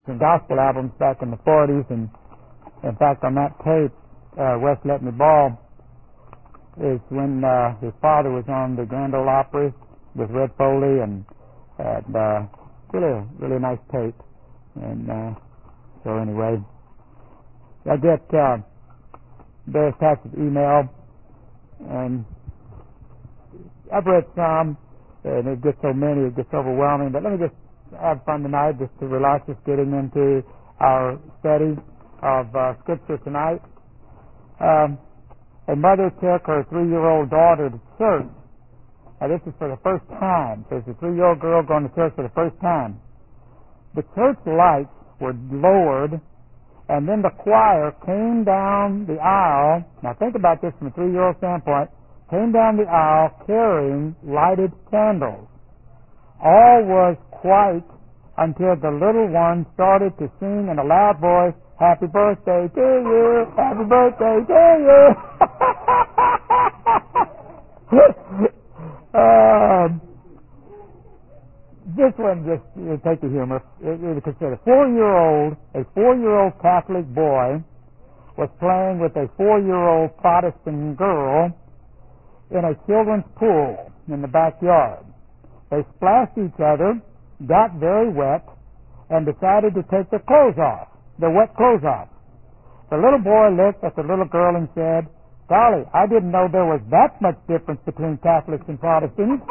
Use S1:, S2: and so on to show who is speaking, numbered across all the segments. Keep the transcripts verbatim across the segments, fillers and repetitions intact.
S1: Christian gospel albums back in the forties, and in fact, on that tape, uh, West Let Me Ball is when uh, his father was on the Grand Ole Opry with Red Foley, and and uh, really, really nice tape. And uh, so anyway, I get uh, various types of email, and I've read some, and it gets so many, it gets overwhelming. But let me just have fun tonight, just to relax, just getting into our study of uh, Scripture tonight. Um, a mother took her three-year-old daughter to church. Now, this is for the first time. There's a three-year-old girl going to church for the first time. The church lights were lowered, and then the choir came down the aisle. Now, think about this from a three-year-old standpoint. Came down the aisle carrying lighted candles. All was quiet until the little one started to sing in a loud voice, "Happy birthday to you, happy birthday to you." um, this one just, you take the humor. It, it consider a four-year-old, a four-year-old Catholic boy was playing with a four-year-old Protestant girl in a children's pool in the backyard. They splashed each other, got very wet, and decided to take their clothes off, their wet clothes off. The little boy looked at the little girl and said, "Golly, I didn't know there was that much difference between Catholics and Protestants."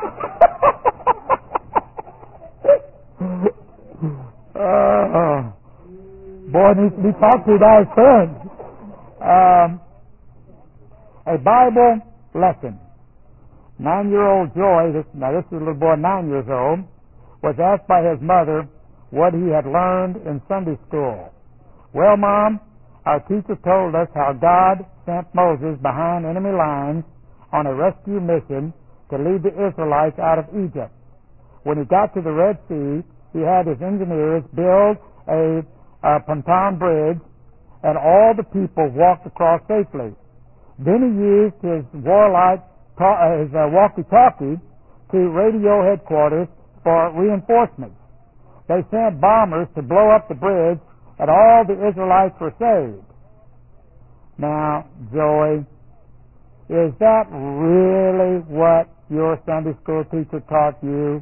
S1: uh, boy needs to be talked to by his friends. Um, a Bible lesson. Nine-year-old Joy, this, now this is a little boy nine years old, was asked by his mother what he had learned in Sunday school. "Well, Mom, our teacher told us how God sent Moses behind enemy lines on a rescue mission to lead the Israelites out of Egypt. When he got to the Red Sea, he had his engineers build a, a pontoon bridge, and all the people walked across safely. Then he used his warlike his uh, walkie-talkie to radio headquarters for reinforcements. They sent bombers to blow up the bridge, and all the Israelites were saved." Now, Joey, is that really what your Sunday school teacher taught you?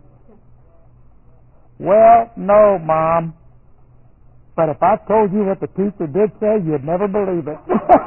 S1: "Well, no, Mom. But if I told you what the teacher did say, you'd never believe it."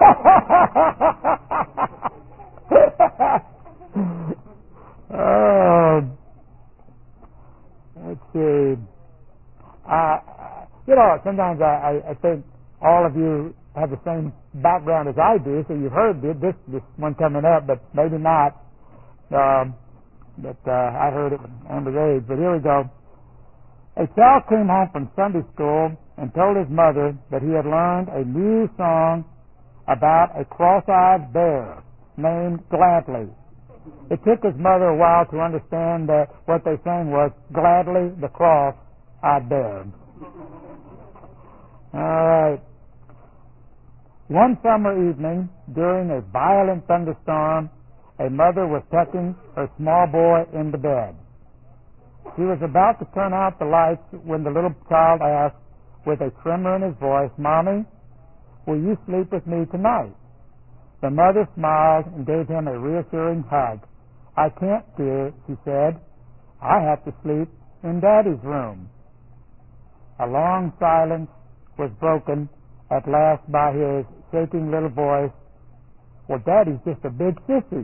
S1: uh, let's see. Uh, you know, sometimes I, I think all of you have the same background as I do, so you've heard this this one coming up, but maybe not. Um, but uh, I heard it at Amber's age. But here we go. A child came home from Sunday school and told his mother that he had learned a new song about a cross-eyed bear named Gladly. It took his mother a while to understand that what they sang was "Gladly the cross-eyed bear." All right. One summer evening, during a violent thunderstorm, a mother was tucking her small boy into bed. He was about to turn out the lights when the little child asked, with a tremor in his voice, "Mommy, will you sleep with me tonight?" The mother smiled and gave him a reassuring hug. "I can't, dear," she said. "I have to sleep in Daddy's room." A long silence was broken at last by his shaking little voice, "Well, Daddy's just a big sissy."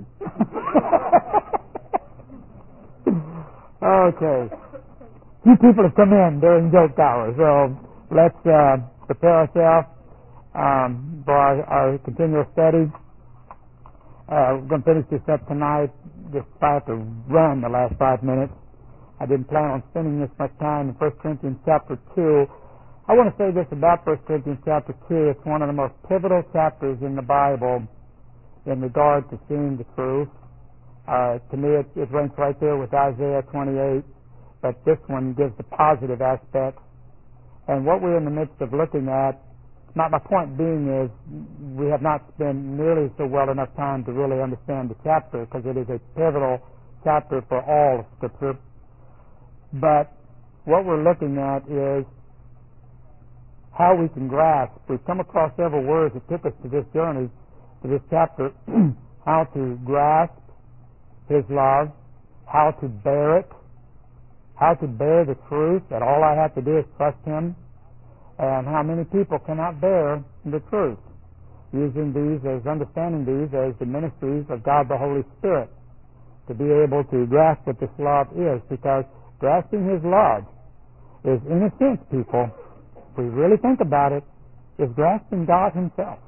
S1: Okay. Few people have come in during joke hour, so let's uh, prepare ourselves um, for our, our continual study. Uh, we're going to finish this up tonight. Just about to run the last five minutes. I didn't plan on spending this much time in First Corinthians chapter two. I want to say this about First Corinthians chapter two. It's one of the most pivotal chapters in the Bible in regard to seeing the truth. Uh, to me, it, it ranks right there with Isaiah twenty-eight, but this one gives the positive aspect. And what we're in the midst of looking at, not my point being is we have not spent nearly so well enough time to really understand the chapter, because it is a pivotal chapter for all of Scripture. But what we're looking at is how we can grasp. We've come across several words that took us to this journey, to this chapter, how to grasp His love, how to bear it, how to bear the truth that all I have to do is trust Him, and how many people cannot bear the truth, using these as, understanding these as the ministries of God the Holy Spirit, to be able to grasp what this love is, because grasping His love is, in a sense, people, if we really think about it, is grasping God Himself.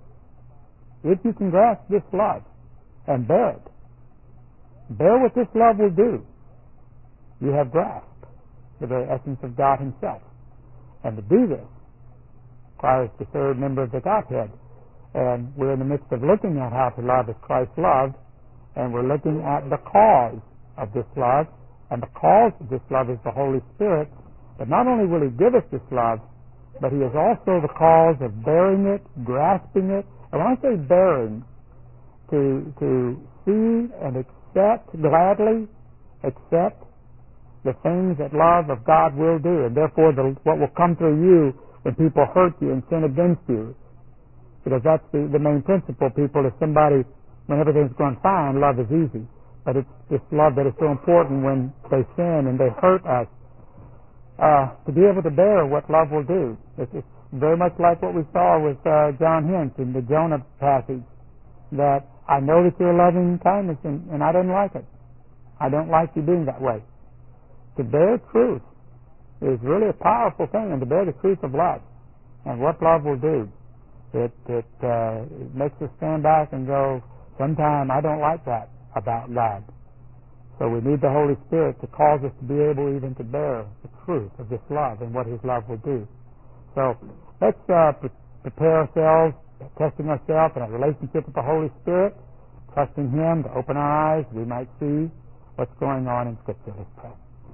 S1: If you can grasp this love and bear it, bear what this love will do, you have grasped the very essence of God Himself. And to do this requires the third member of the Godhead. And we're in the midst of looking at how to love as Christ loved, and we're looking at the cause of this love, and the cause of this love is the Holy Spirit. But not only will He give us this love, but He is also the cause of bearing it, grasping it. And when I say bearing, to to see and accept, gladly accept the things that love of God will do, and therefore the, what will come through you when people hurt you and sin against you. Because that's the, the main principle, people, is somebody, when everything's going fine, love is easy. But it's this love that is so important when they sin and they hurt us, uh, to be able to bear what love will do. It's, it's very much like what we saw with uh, John Hint in the Jonah passage, that I know that you're loving kindness and, and I don't like it. I don't like you being that way. To bear truth is really a powerful thing, and to bear the truth of love and what love will do. It, it, uh, it makes us stand back and go, sometime I don't like that about God. So we need the Holy Spirit to cause us to be able even to bear the truth of this love and what His love will do. So let's uh, pre- prepare ourselves, testing ourselves in our relationship with the Holy Spirit, trusting Him to open our eyes so we might see what's going on in Scripture. Let's pray.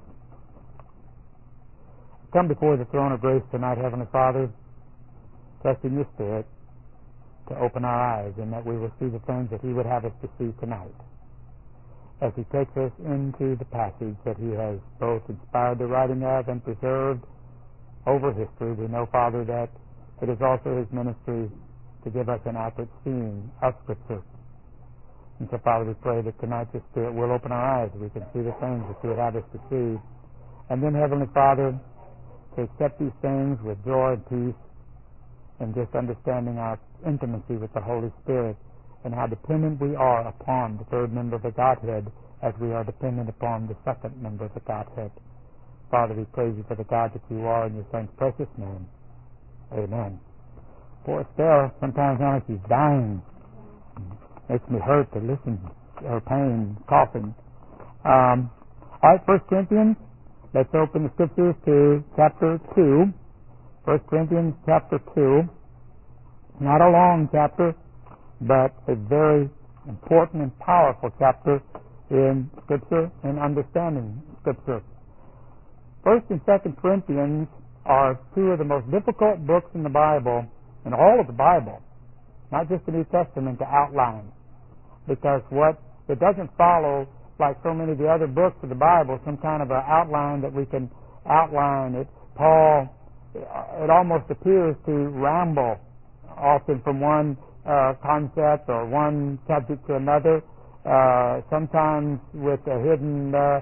S1: Come before the throne of grace tonight, Heavenly Father, trusting Your Spirit to open our eyes, and that we will see the things that He would have us to see tonight. As He takes us into the passage that He has both inspired the writing of and preserved over history, we know, Father, that it is also His ministry to give us an accurate seeing of Scripture. And so, Father, we pray that tonight Your Spirit will open our eyes, we can see the things that You would have us to see. And then, Heavenly Father, to accept these things with joy and peace, and just understanding our intimacy with the Holy Spirit and how dependent we are upon the third member of the Godhead as we are dependent upon the second member of the Godhead. Father, we praise You for the God that You are in Your Son's precious name. Amen. Poor Esther, sometimes sounds like she's dying. Makes me hurt to listen to her pain, coughing. Um, all right, First Corinthians. Let's open the Scriptures to chapter two. First Corinthians chapter two. Not a long chapter, but a very important and powerful chapter in Scripture and understanding Scripture. First and Second Corinthians are two of the most difficult books in the Bible, in all of the Bible, not just the New Testament, to outline. Because what it doesn't follow, like so many of the other books of the Bible, some kind of an outline that we can outline it. Paul, it almost appears to ramble often from one uh, concept or one subject to another, uh, sometimes with a hidden uh,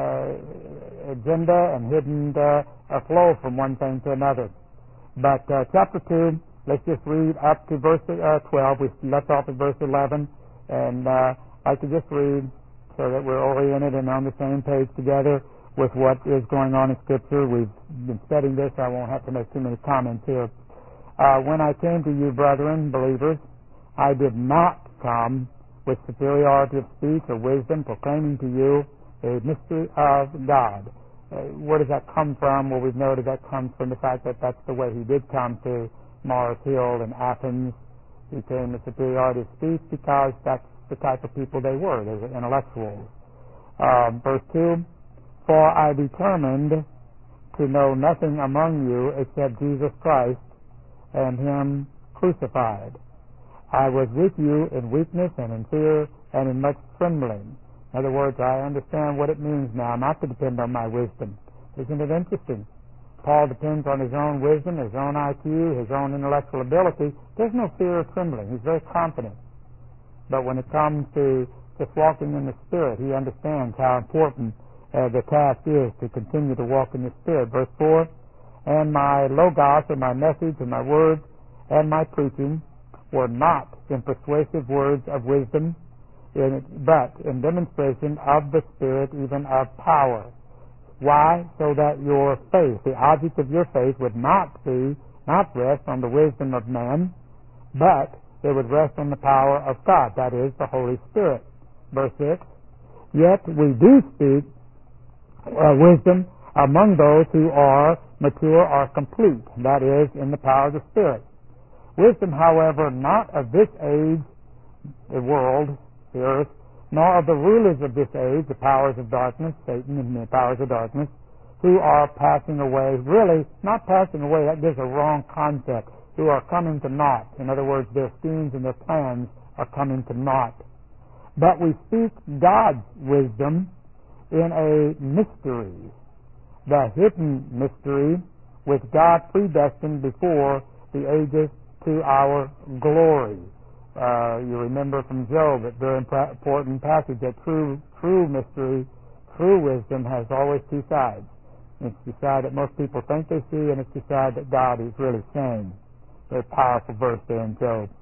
S1: uh, agenda and hidden uh, a flow from one thing to another. But uh, chapter two, let's just read up to verse uh, twelve. We left off at verse eleven, and uh, I'd like to just read so that we're oriented and on the same page together with what is going on in Scripture. We've been studying this, so I won't have to make too many comments here. Uh, when I came to you, brethren, believers, I did not come with superiority of speech or wisdom, proclaiming to you a mystery of God. Uh, where does that come from? Well, we've noted that comes from the fact that that's the way he did come to Mars Hill in Athens. He came with superiority of speech because that's the type of people they were. They were intellectuals. Um, verse two, for I determined to know nothing among you except Jesus Christ and Him crucified. I was with you in weakness and in fear and in much trembling. In other words, I understand what it means now not to depend on my wisdom. Isn't it interesting Paul depends on his own wisdom, his own I Q, his own intellectual ability. There's no fear or trembling. He's very confident. But when it comes to just walking in the Spirit, he understands how important uh, the task is to continue to walk in the Spirit. Verse four, and my logos, or my message, and my words, and my preaching were not in persuasive words of wisdom, in it, but in demonstration of the Spirit, even of power. Why? So that your faith, the object of your faith, would not be, not rest on the wisdom of man, but it would rest on the power of God, that is, the Holy Spirit. Verse six, yet we do speak uh, wisdom among those who are mature or complete, that is, in the power of the Spirit. Wisdom, however, not of this age, the world, the earth, nor of the rulers of this age, the powers of darkness, Satan and the powers of darkness, who are passing away. Really, not passing away, that gives a wrong concept. Who are coming to naught. In other words, their schemes and their plans are coming to naught. But we speak God's wisdom in a mystery, the hidden mystery, which God predestined before the ages to our glory. Uh, you remember from Job, that very important passage, that true true mystery, true wisdom has always two sides. It's the side that most people think they see, and it's the side that God is really saying. Very powerful verse there in Job.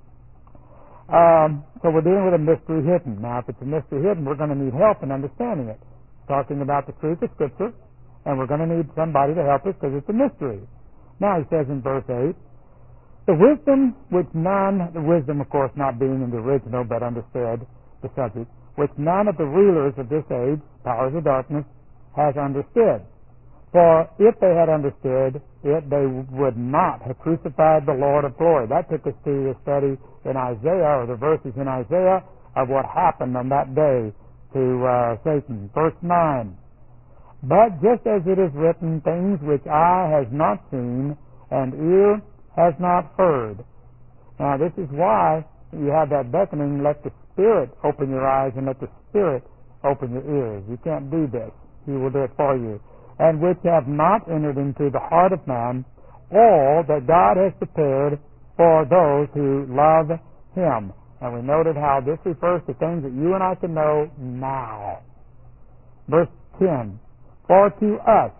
S1: Um, so we're dealing with a mystery hidden. Now, if it's a mystery hidden, we're going to need help in understanding it. Talking about the truth of Scripture, and we're going to need somebody to help us because it's a mystery. Now he says in verse eight, the wisdom which none, the wisdom of course not being in the original but understood, the subject, which none of the rulers of this age, powers of darkness, has understood. For if they had understood it, they would not have crucified the Lord of glory. That took us to the study in Isaiah, or the verses in Isaiah, of what happened on that day to uh, Satan. Verse nine, but just as it is written, things which eye has not seen, and ear has not heard. Now this is why you have that beckoning, let the Spirit open your eyes and let the Spirit open your ears. You can't do this. He will do it for you. And which have not entered into the heart of man all that God has prepared for those who love Him. And we noted how this refers to things that you and I can know now. Verse ten, for to us,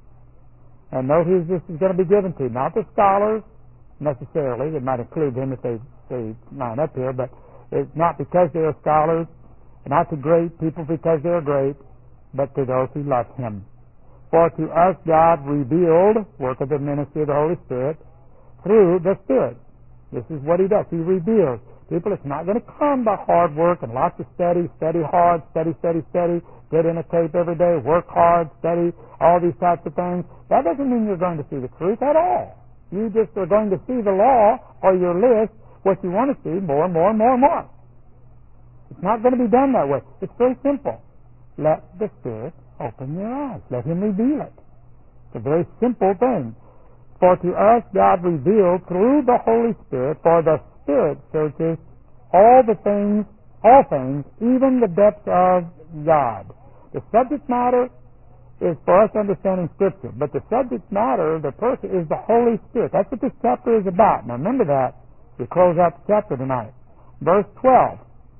S1: and note who this is going to be given to, not the scholars necessarily, it might include them if they, they line up here, but it's not because they are scholars, not to great people because they are great, but to those who love Him. For to us God revealed, work of the ministry of the Holy Spirit, through the Spirit. This is what He does. He reveals. People, it's not going to come by hard work and lots of study, study hard, study, study, study, get in a tape every day, work hard, study, all these types of things. That doesn't mean you're going to see the truth at all. You just are going to see the law or your list, what you want to see, more and more and more and more. It's not going to be done that way. It's very simple. Let the Spirit open your eyes. Let Him reveal it. It's a very simple thing. For to us God revealed through the Holy Spirit, for the Spirit searches all the things, all things, even the depths of God. The subject matter is for us understanding Scripture, but the subject matter, the person, is the Holy Spirit. That's what this chapter is about. Now remember that. We close out the chapter tonight. Verse twelve,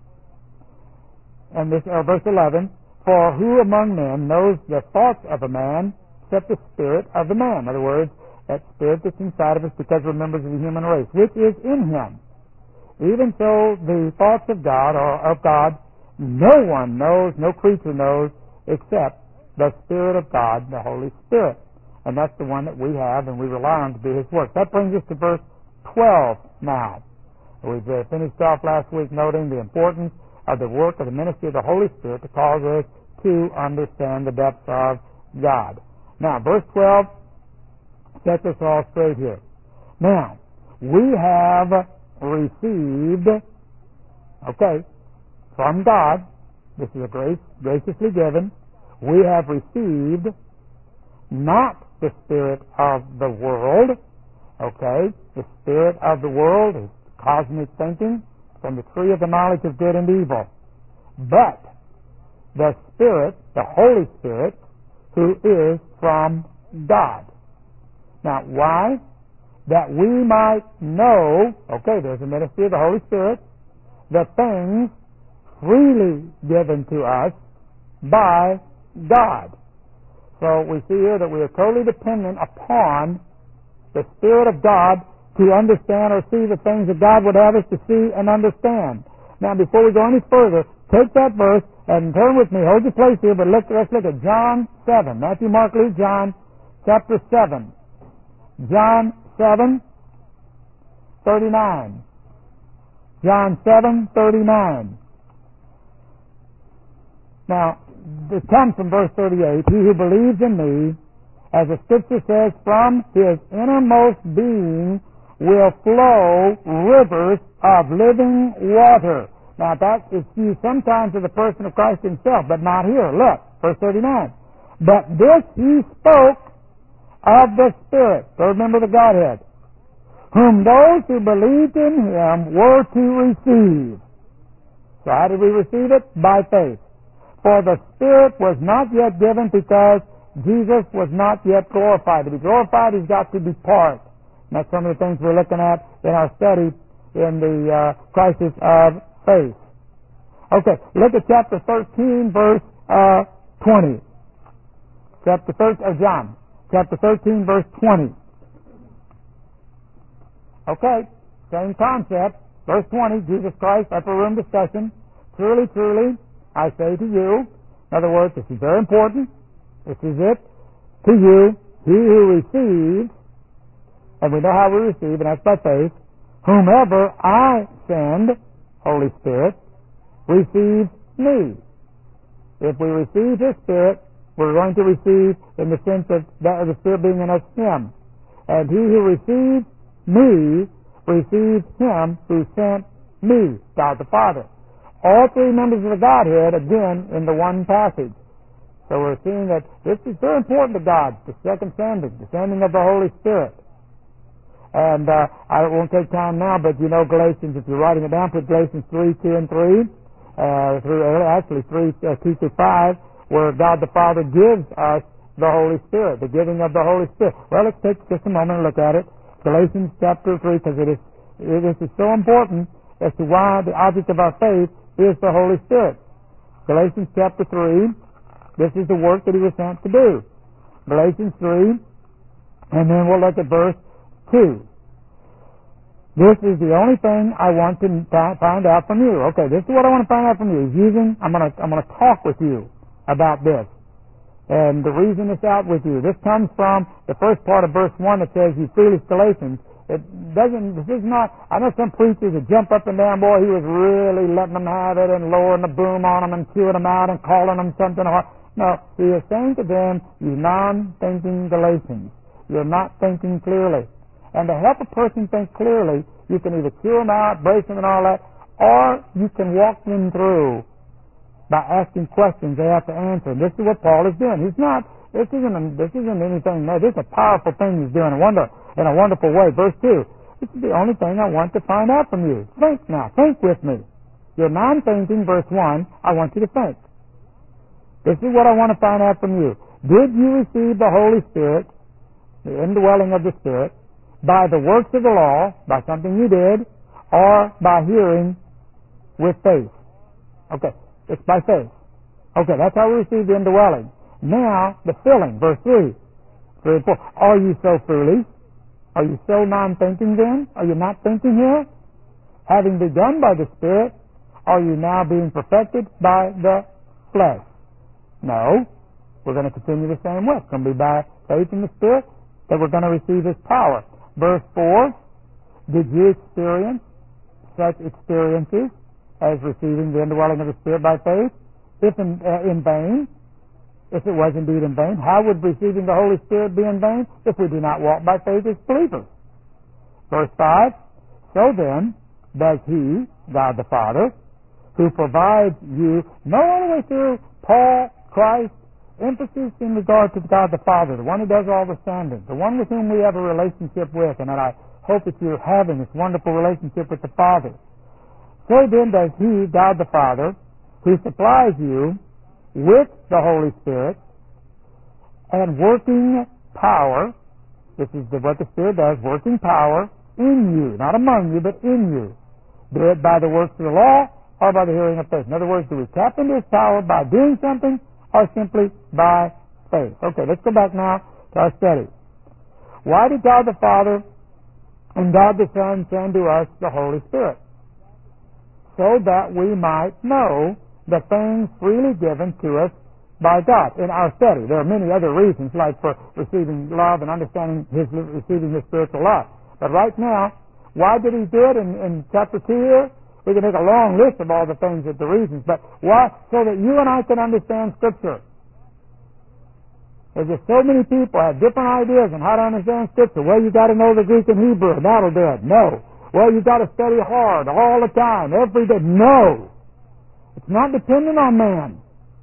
S1: and this, uh, verse eleven, for who among men knows the thoughts of a man except the spirit of the man? In other words, that spirit that's inside of us because we're members of the human race, which is in him. Even so, the thoughts of God, or of God, no one knows, no creature knows, except the Spirit of God, the Holy Spirit. And that's the one that we have and we rely on to do His work. That brings us to verse twelve now. We've uh, finished off last week noting the importance of the work of the ministry of the Holy Spirit to cause us to understand the depths of God. Now, verse twelve sets us all straight here. Now, we have received, okay, from God, this is a grace graciously given, we have received not the spirit of the world, okay, the spirit of the world is cosmic thinking from the tree of the knowledge of good and evil, but the Spirit, the Holy Spirit, who is from God. Now, why? That we might know, okay, there's a ministry of the Holy Spirit, the things freely given to us by God. So we see here that we are totally dependent upon the Spirit of God to understand or see the things that God would have us to see and understand. Now, before we go any further, take that verse and turn with me. Hold your place here, but let's, let's look at John seven. Matthew, Mark, Luke, John, chapter seven. John seven, thirty-nine. John seven, thirty-nine. Now, it comes from verse thirty-eight. He who believes in me, as the Scripture says, from his innermost being will flow rivers of living water. Now, that is used sometimes of the person of Christ himself, but not here. Look, verse thirty-nine. But this he spoke of the Spirit, third member of the Godhead, whom those who believed in him were to receive. So how did we receive it? By faith. For the Spirit was not yet given because Jesus was not yet glorified. To be glorified, he's got to depart. And that's some of the things we're looking at in our study in the uh, crisis of faith. Okay, look at chapter thirteen, verse uh, twenty. Chapter thirteen of John. Chapter thirteen, verse twenty. Okay, same concept. Verse twenty, Jesus Christ, upper room discussion. Truly, truly, I say to you, in other words, this is very important. This is it. To you, he who receives, and we know how we receive, and that's by faith, whomever I send, Holy Spirit, receives me. If we receive his Spirit, we're going to receive in the sense of that of the Spirit being in us, him. And he who receives me receives him who sent me, God the Father. All three members of the Godhead, again, in the one passage. So we're seeing that this is very important to God, the second sending, the sending of the Holy Spirit. And uh, I won't take time now, but you know Galatians, if you're writing it down, put Galatians three, two, and three, uh, through, actually three, uh, two through five, where God the Father gives us the Holy Spirit, the giving of the Holy Spirit. Well, let's take just a moment and look at it. Galatians chapter three, because it is, it, this is so important as to why the object of our faith is the Holy Spirit. Galatians chapter three, this is the work that he was sent to do. Galatians three, and then we'll look at verse two. This is the only thing I want to find out from you. Okay, this is what I want to find out from you. Using, I'm going to, I'm going to talk with you about this. And the reason it's out with you, this comes from the first part of verse one that says, you foolish Galatians. It doesn't, this is not, I know some preachers that jump up and down, boy, he was really letting them have it and lowering the boom on them and chewing them out and calling them something hard. No, he is saying to them, you non-thinking Galatians, you're not thinking clearly. And to help a person think clearly, you can either chew them out, brace them and all that, or you can walk them through by asking questions they have to answer. And this is what Paul is doing. He's not, this isn't, this isn't anything, no, this is a powerful thing he's doing in a, wonder, in a wonderful way. Verse two, this is the only thing I want to find out from you. Think now, think with me. You're non-thinking, verse one, I want you to think. This is what I want to find out from you. Did you receive the Holy Spirit, the indwelling of the Spirit, by the works of the law, by something you did, or by hearing with faith? Okay, it's by faith. Okay, that's how we receive the indwelling. Now, the filling, verse three. three and four. Are you so foolish? Are you so non-thinking then? Are you not thinking here? Having begun by the Spirit, are you now being perfected by the flesh? No. We're going to continue the same way. It's going to be by faith in the Spirit that we're going to receive His power. Verse four, did you experience such experiences as receiving the indwelling of the Spirit by faith? If in, uh, in vain, if it was indeed in vain, how would receiving the Holy Spirit be in vain if we do not walk by faith as believers? Verse five, so then does He, God the Father, who provides you, no all the way through Paul, Christ, emphasis in regard to God the Father, the one who does all the standing, the one with whom we have a relationship with, and that I hope that you're having this wonderful relationship with the Father. So then does He, God the Father, who supplies you with the Holy Spirit and working power This is the, what the Spirit does, working power in you, not among you, but in you. Do it by the works of the law or by the hearing of faith. In other words, do we tap into His power by doing something or simply by faith? Okay, let's go back now to our study. Why did God the Father and God the Son send to us the Holy Spirit? So that we might know the things freely given to us by God in our study. There are many other reasons, like for receiving love and understanding His receiving His spiritual love. But right now, why did He do it in, in chapter two here? We can make a long list of all the things that the reasons, but why? So that you and I can understand Scripture. There's just so many people have different ideas on how to understand Scripture. Well, you got to know the Greek and Hebrew, and that'll do it. No. Well, you got to study hard all the time, every day. No. It's not dependent on man.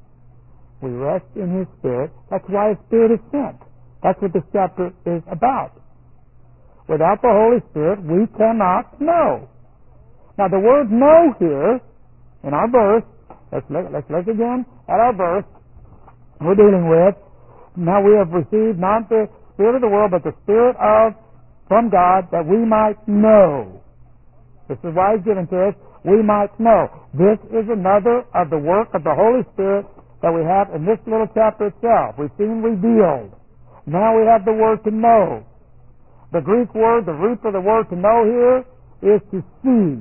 S1: We rest in His Spirit. That's why His Spirit is sent. That's what this chapter is about. Without the Holy Spirit, we cannot know. Now, the word know here, in our verse, let's look, let's look again at our verse we're dealing with. Now we have received not the Spirit of the world, but the Spirit of, from God, that we might know. This is why He's given to us. We might know. This is another of the work of the Holy Spirit that we have in this little chapter itself. We've seen revealed. Now we have the word to know. The Greek word, the root of the word to know here is to see.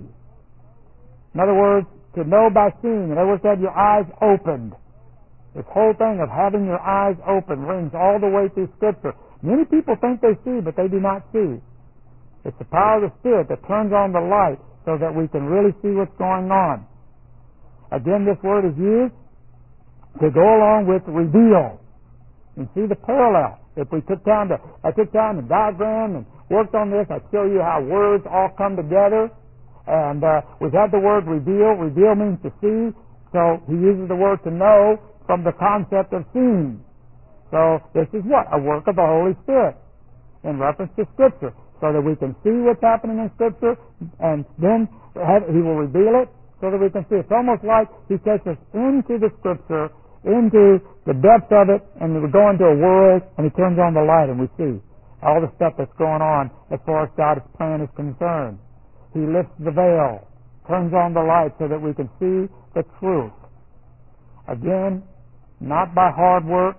S1: In other words, to know by seeing. In other words, to have your eyes opened. This whole thing of having your eyes open rings all the way through Scripture. Many people think they see, but they do not see. It's the power of the Spirit that turns on the light so that we can really see what's going on. Again, this word is used to go along with reveal. And see the parallel. If we took time to, I took time to diagram and worked on this, I'd show you how words all come together. And uh, we've had the word reveal. Reveal means to see. So he uses the word to know from the concept of seeing. So this is what? A work of the Holy Spirit in reference to Scripture. So that we can see what's happening in Scripture, and then have, he will reveal it so that we can see. It's almost like he takes us into the Scripture, into the depths of it, and we go into a world, and he turns on the light, and we see all the stuff that's going on as far as God's plan is concerned. He lifts the veil, turns on the light so that we can see the truth. Again, not by hard work,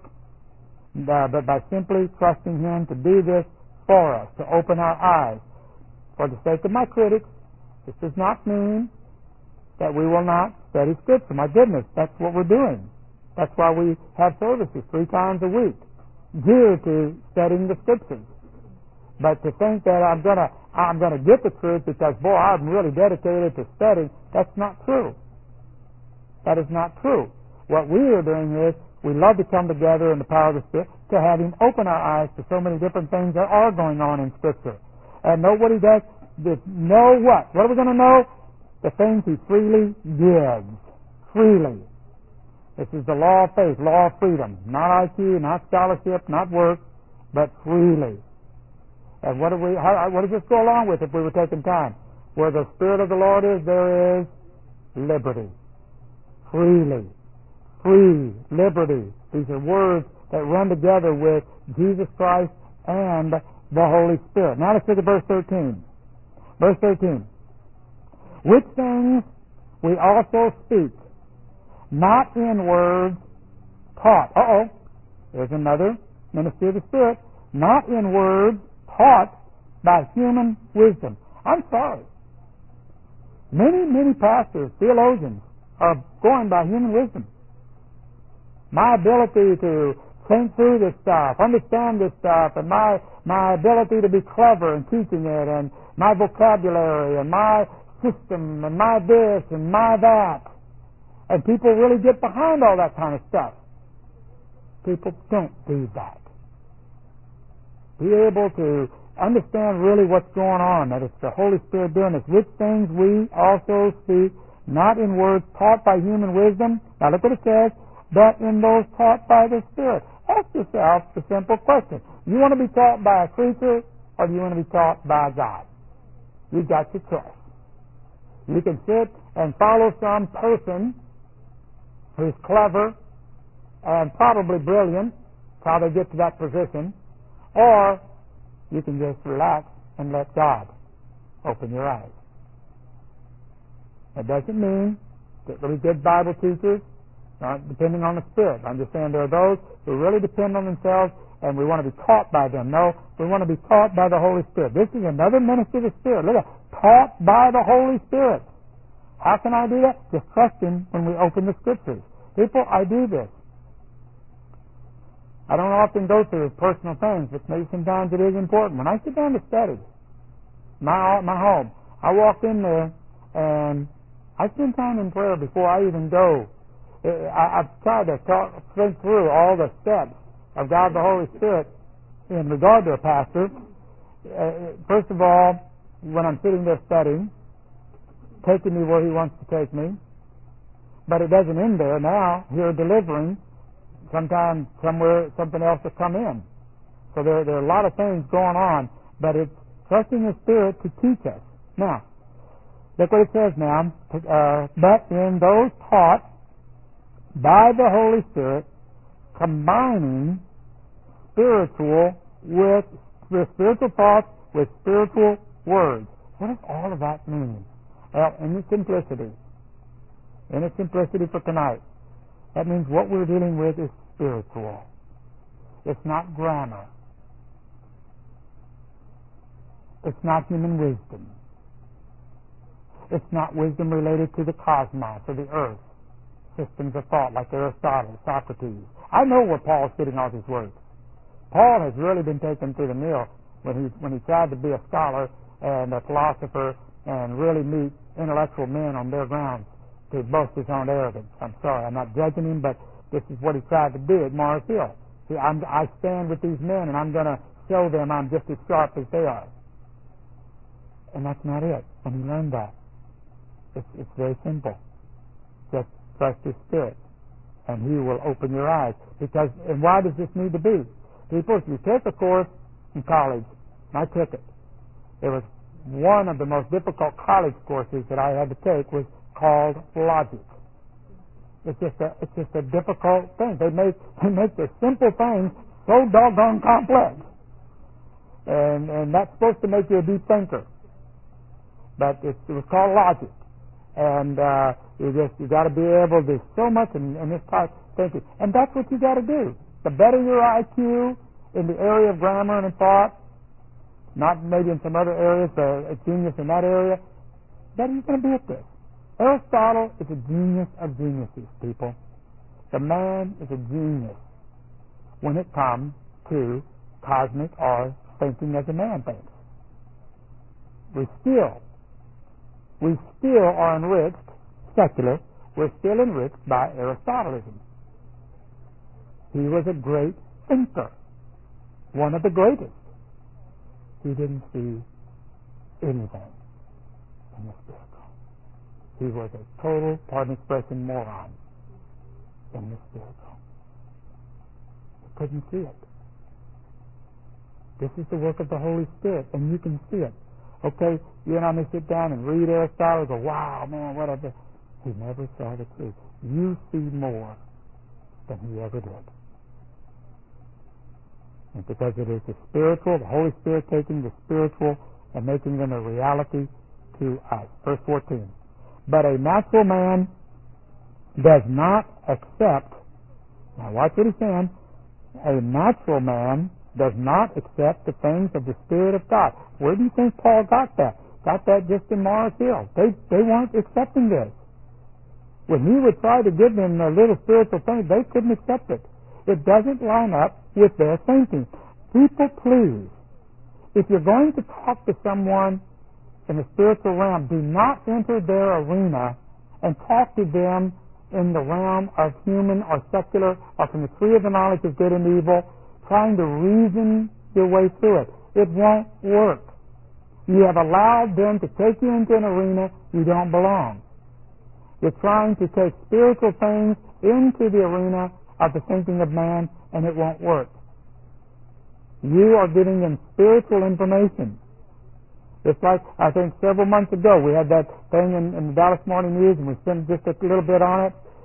S1: uh, but by simply trusting Him to do this for us, to open our eyes. For the sake of my critics, this does not mean that we will not study Scripture. My goodness, that's what we're doing. That's why we have services three times a week, due to studying the Scriptures. But to think that I'm gonna I'm gonna get the truth because boy I'm really dedicated to studying, that's not true. That is not true. What we are doing is we love to come together in the power of the Spirit to have Him open our eyes to so many different things that are going on in Scripture. And know what He does? Just know what? What are we going to know? The things He freely gives. Freely. This is the law of faith, law of freedom. Not I Q, not scholarship, not work, but freely. And what do we? How, what does this go along with if we were taking time? Where the Spirit of the Lord is, there is liberty. Freely. Free, liberty. These are words that run together with Jesus Christ and the Holy Spirit. Now let's look at verse thirteen. Verse thirteen. Which things we also speak, not in words taught. Uh-oh. There's another ministry of the Spirit. Not in words taught by human wisdom. I'm sorry. Many, many pastors, theologians, are going by human wisdom. My ability to think through this stuff, understand this stuff, and my my ability to be clever in teaching it, and my vocabulary, and my system, and my this, and my that. And people really get behind all that kind of stuff. People don't do that. Be able to understand really what's going on, that it's the Holy Spirit doing this. Which things we also speak, not in words taught by human wisdom. Now look what it says. But in those taught by the Spirit. Ask yourself the simple question. You want to be taught by a creature, or do you want to be taught by God? You've got your choice. You can sit and follow some person who's clever and probably brilliant, how they get to that position, or you can just relax and let God open your eyes. That doesn't mean that really good Bible teachers aren't depending on the Spirit. I'm just saying there are those who really depend on themselves and we want to be taught by them. No, we want to be taught by the Holy Spirit. This is another ministry of the Spirit. Look at it. Taught by the Holy Spirit. How can I do that? Just trust Him when we open the Scriptures. People, I do this. I don't often go through personal things, but maybe sometimes it is important. When I sit down to study, my my home, I walk in there and I spend time in prayer before I even go. I, I've tried to talk, think through all the steps of God the Holy Spirit in regard to a pastor. Uh, first of all, when I'm sitting there studying, taking me where He wants to take me. But it doesn't end there. Now, here delivering, sometimes somewhere something else will come in. So there, there are a lot of things going on, but it's trusting the Spirit to teach us. Now, look what it says now. Uh, but in those taught by the Holy Spirit, combining spiritual with, with spiritual thoughts with spiritual words. What does all of that mean? Well, in its simplicity, in its simplicity for tonight, that means what we're dealing with is spiritual. It's not grammar. It's not human wisdom. It's not wisdom related to the cosmos or the earth, systems of thought like Aristotle, Socrates. I know where Paul's getting all his words. Paul has really been taken through the mill when he when he tried to be a scholar and a philosopher and really meet intellectual men on their grounds to boast his own arrogance. I'm sorry, I'm not judging him, but this is what he tried to do at Mars Hill. See, I'm, I stand with these men and I'm going to show them I'm just as sharp as they are. And that's not it. And he learned that. It's, it's very simple. Just trust His Spirit, and He will open your eyes. Because, and why does this need to be? People, if you take a course in college, and I took it, it was one of the most difficult college courses that I had to take was called logic. It's just a, it's just a difficult thing. They make, they make the simple things so doggone complex. And, and that's supposed to make you a deep thinker. But it, it was called logic. And uh, you just you got to be able to do so much in, in this type of thinking, and that's what you got to do. The better your I Q in the area of grammar and thought, not maybe in some other areas, but a genius in that area, better you're going to be at this. Aristotle is a genius of geniuses, people. The man is a genius when it comes to cosmic or thinking as a man thinks. We still We still are enriched, secular, we're still enriched by Aristotelianism. He was a great thinker, one of the greatest. He didn't see anything in the spiritual. He was a total, pardon expression, moron in the spiritual. He couldn't see it. This is the work of the Holy Spirit, and you can see it. Okay, you and I may sit down and read Aristotle and go, wow, man, what a... He never saw the truth. You see more than he ever did. And because it is the spiritual, the Holy Spirit taking the spiritual and making them a reality to us. Verse fourteen. But a natural man does not accept, now watch what he's saying, a natural man does not accept the things of the Spirit of God. Where do you think Paul got that? Got that just in Mars Hill. They they weren't accepting this. When he would try to give them a little spiritual thing, they couldn't accept it. It doesn't line up with their thinking. People, please, if you're going to talk to someone in the spiritual realm, do not enter their arena and talk to them in the realm of human or secular or from the tree of the knowledge of good and evil, trying to reason your way through it. It won't work. You have allowed them to take you into an arena you don't belong. You're trying to take spiritual things into the arena of the thinking of man, and it won't work. You are giving them spiritual information. It's like, I think several months ago, we had that thing in, in the Dallas Morning News, and we spent just a little bit on it,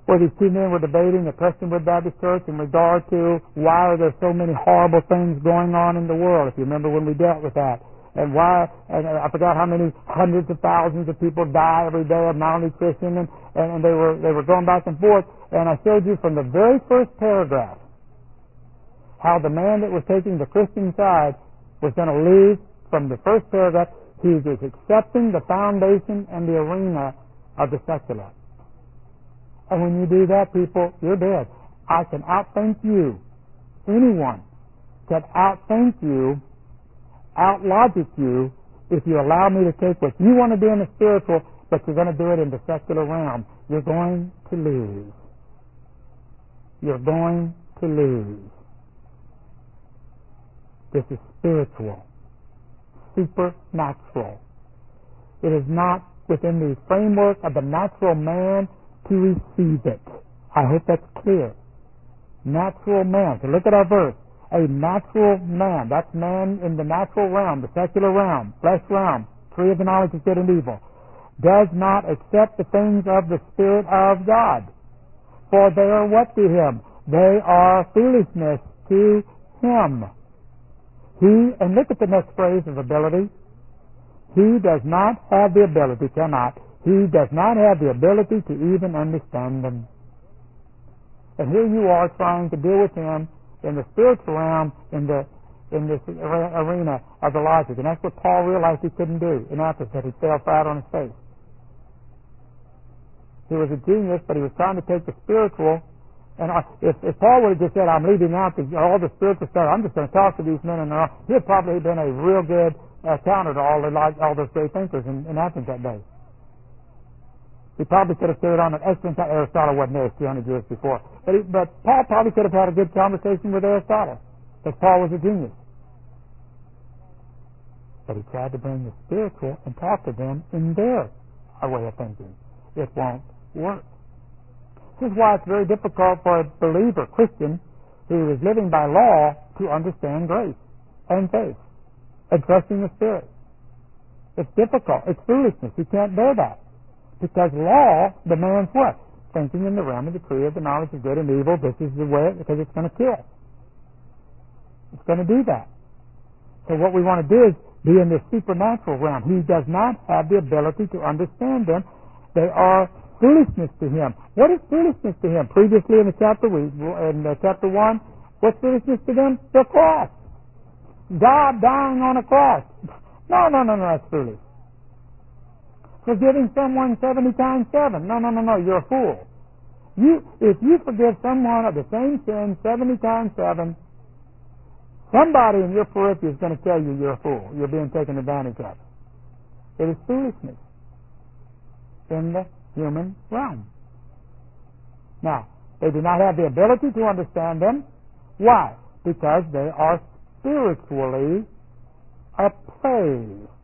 S1: where these two men were debating at Prestonwood Baptist Church in regard to why are there so many horrible things going on in the world, if you remember when we dealt with that. And why, and I forgot how many hundreds of thousands of people die every day of malnutrition, and, and, and they were they were going back and forth. And I showed you from the very first paragraph how the man that was taking the Christian side was going to leave from the first paragraph. He is accepting the foundation and the arena of the secular. And when you do that, people, you're dead. I can outthink you. Anyone can outthink you, outlogic you, if you allow me to take what you want to do in the spiritual, but you're going to do it in the secular realm. You're going to lose. You're going to lose. This is spiritual, supernatural. It is not within the framework of the natural man to receive it. I hope that's clear. Natural man. So look at our verse. A natural man. That's man in the natural realm, the secular realm, flesh realm, tree of the knowledge of good and evil, does not accept the things of the Spirit of God. For they are what to him? They are foolishness to him. He, and look at the next phrase of ability. He does not have the ability, cannot, he does not have the ability to even understand them. And here you are trying to deal with him in the spiritual realm, in the in this arena of the logic. And that's what Paul realized he couldn't do in Athens, that he fell flat on his face. He was a genius, but he was trying to take the spiritual. And if, if Paul would have just said, I'm leaving out the, all the spiritual stuff, I'm just going to talk to these men, and uh, he'd probably been a real good uh, counter to all, the, all those great thinkers in, in Athens that day. He probably could have carried on an excellent time. Aristotle wasn't there two hundred years before. But, he, but Paul probably could have had a good conversation with Aristotle, because Paul was a genius. But he tried to bring the spiritual and talk to them in their way of thinking. It won't work. This is why it's very difficult for a believer, Christian, who is living by law to understand grace and faith and trusting the Spirit. It's difficult. It's foolishness. You can't bear that. Because law demands what? Thinking in the realm of the tree of the knowledge of good and evil. This is the way, because it's going to kill. It's going to do that. So what we want to do is be in the supernatural realm. He does not have the ability to understand them. They are foolishness to him. What is foolishness to him? Previously in the chapter, we, in uh, chapter one, what's foolishness to them? The cross. God dying on a cross. No, no, no, no, that's foolish. Forgiving someone seventy times seven. No, no, no, no, you're a fool. You, if you forgive someone of the same sin seventy times seven, somebody in your periphery is going to tell you you're a fool. You're being taken advantage of. It is foolishness in the human realm. Now, they do not have the ability to understand them. Why? Because they are spiritually appraised.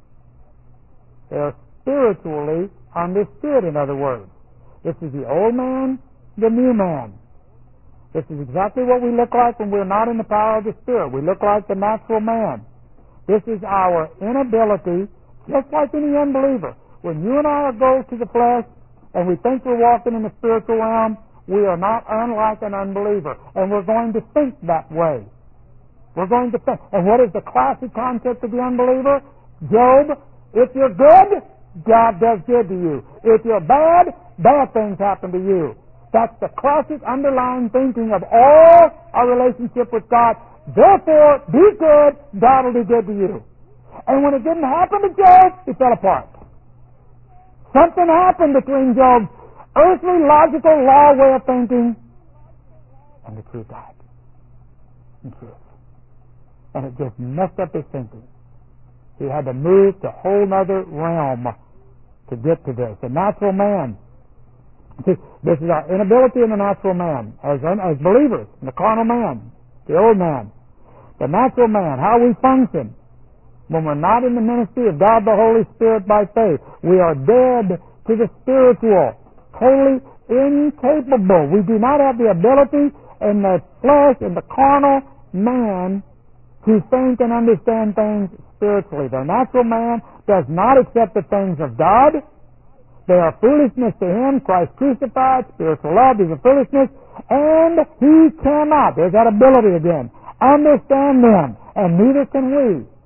S1: They are spiritually understood, in other words. This is the old man, the new man. This is exactly what we look like when we're not in the power of the Spirit. We look like the natural man. This is our inability, just like any unbeliever. When you and I go to the flesh and we think we're walking in the spiritual realm, we are not unlike an unbeliever. And we're going to think that way. We're going to think. And what is the classic concept of the unbeliever? Job, if you're good, God does good to you. If you're bad, bad things happen to you. That's the classic underlying thinking of all our relationship with God. Therefore, be good, God will be good to you. And when it didn't happen to Job, he fell apart. Something happened between Job's earthly, logical, law way of thinking and the true God and truth. And it just messed up his thinking. He had to move to a whole other realm to get to this. The natural man. See, this is our inability in the natural man. As, as believers, in the carnal man, the old man. The natural man, how we function. When we're not in the ministry of God the Holy Spirit by faith, we are dead to the spiritual, totally incapable. We do not have the ability in the flesh, in the carnal man, to think and understand things spiritually. The natural man does not accept the things of God. They are foolishness to him, Christ crucified, spiritual love is a foolishness, and he cannot, there's that ability again, understand them, and neither can we.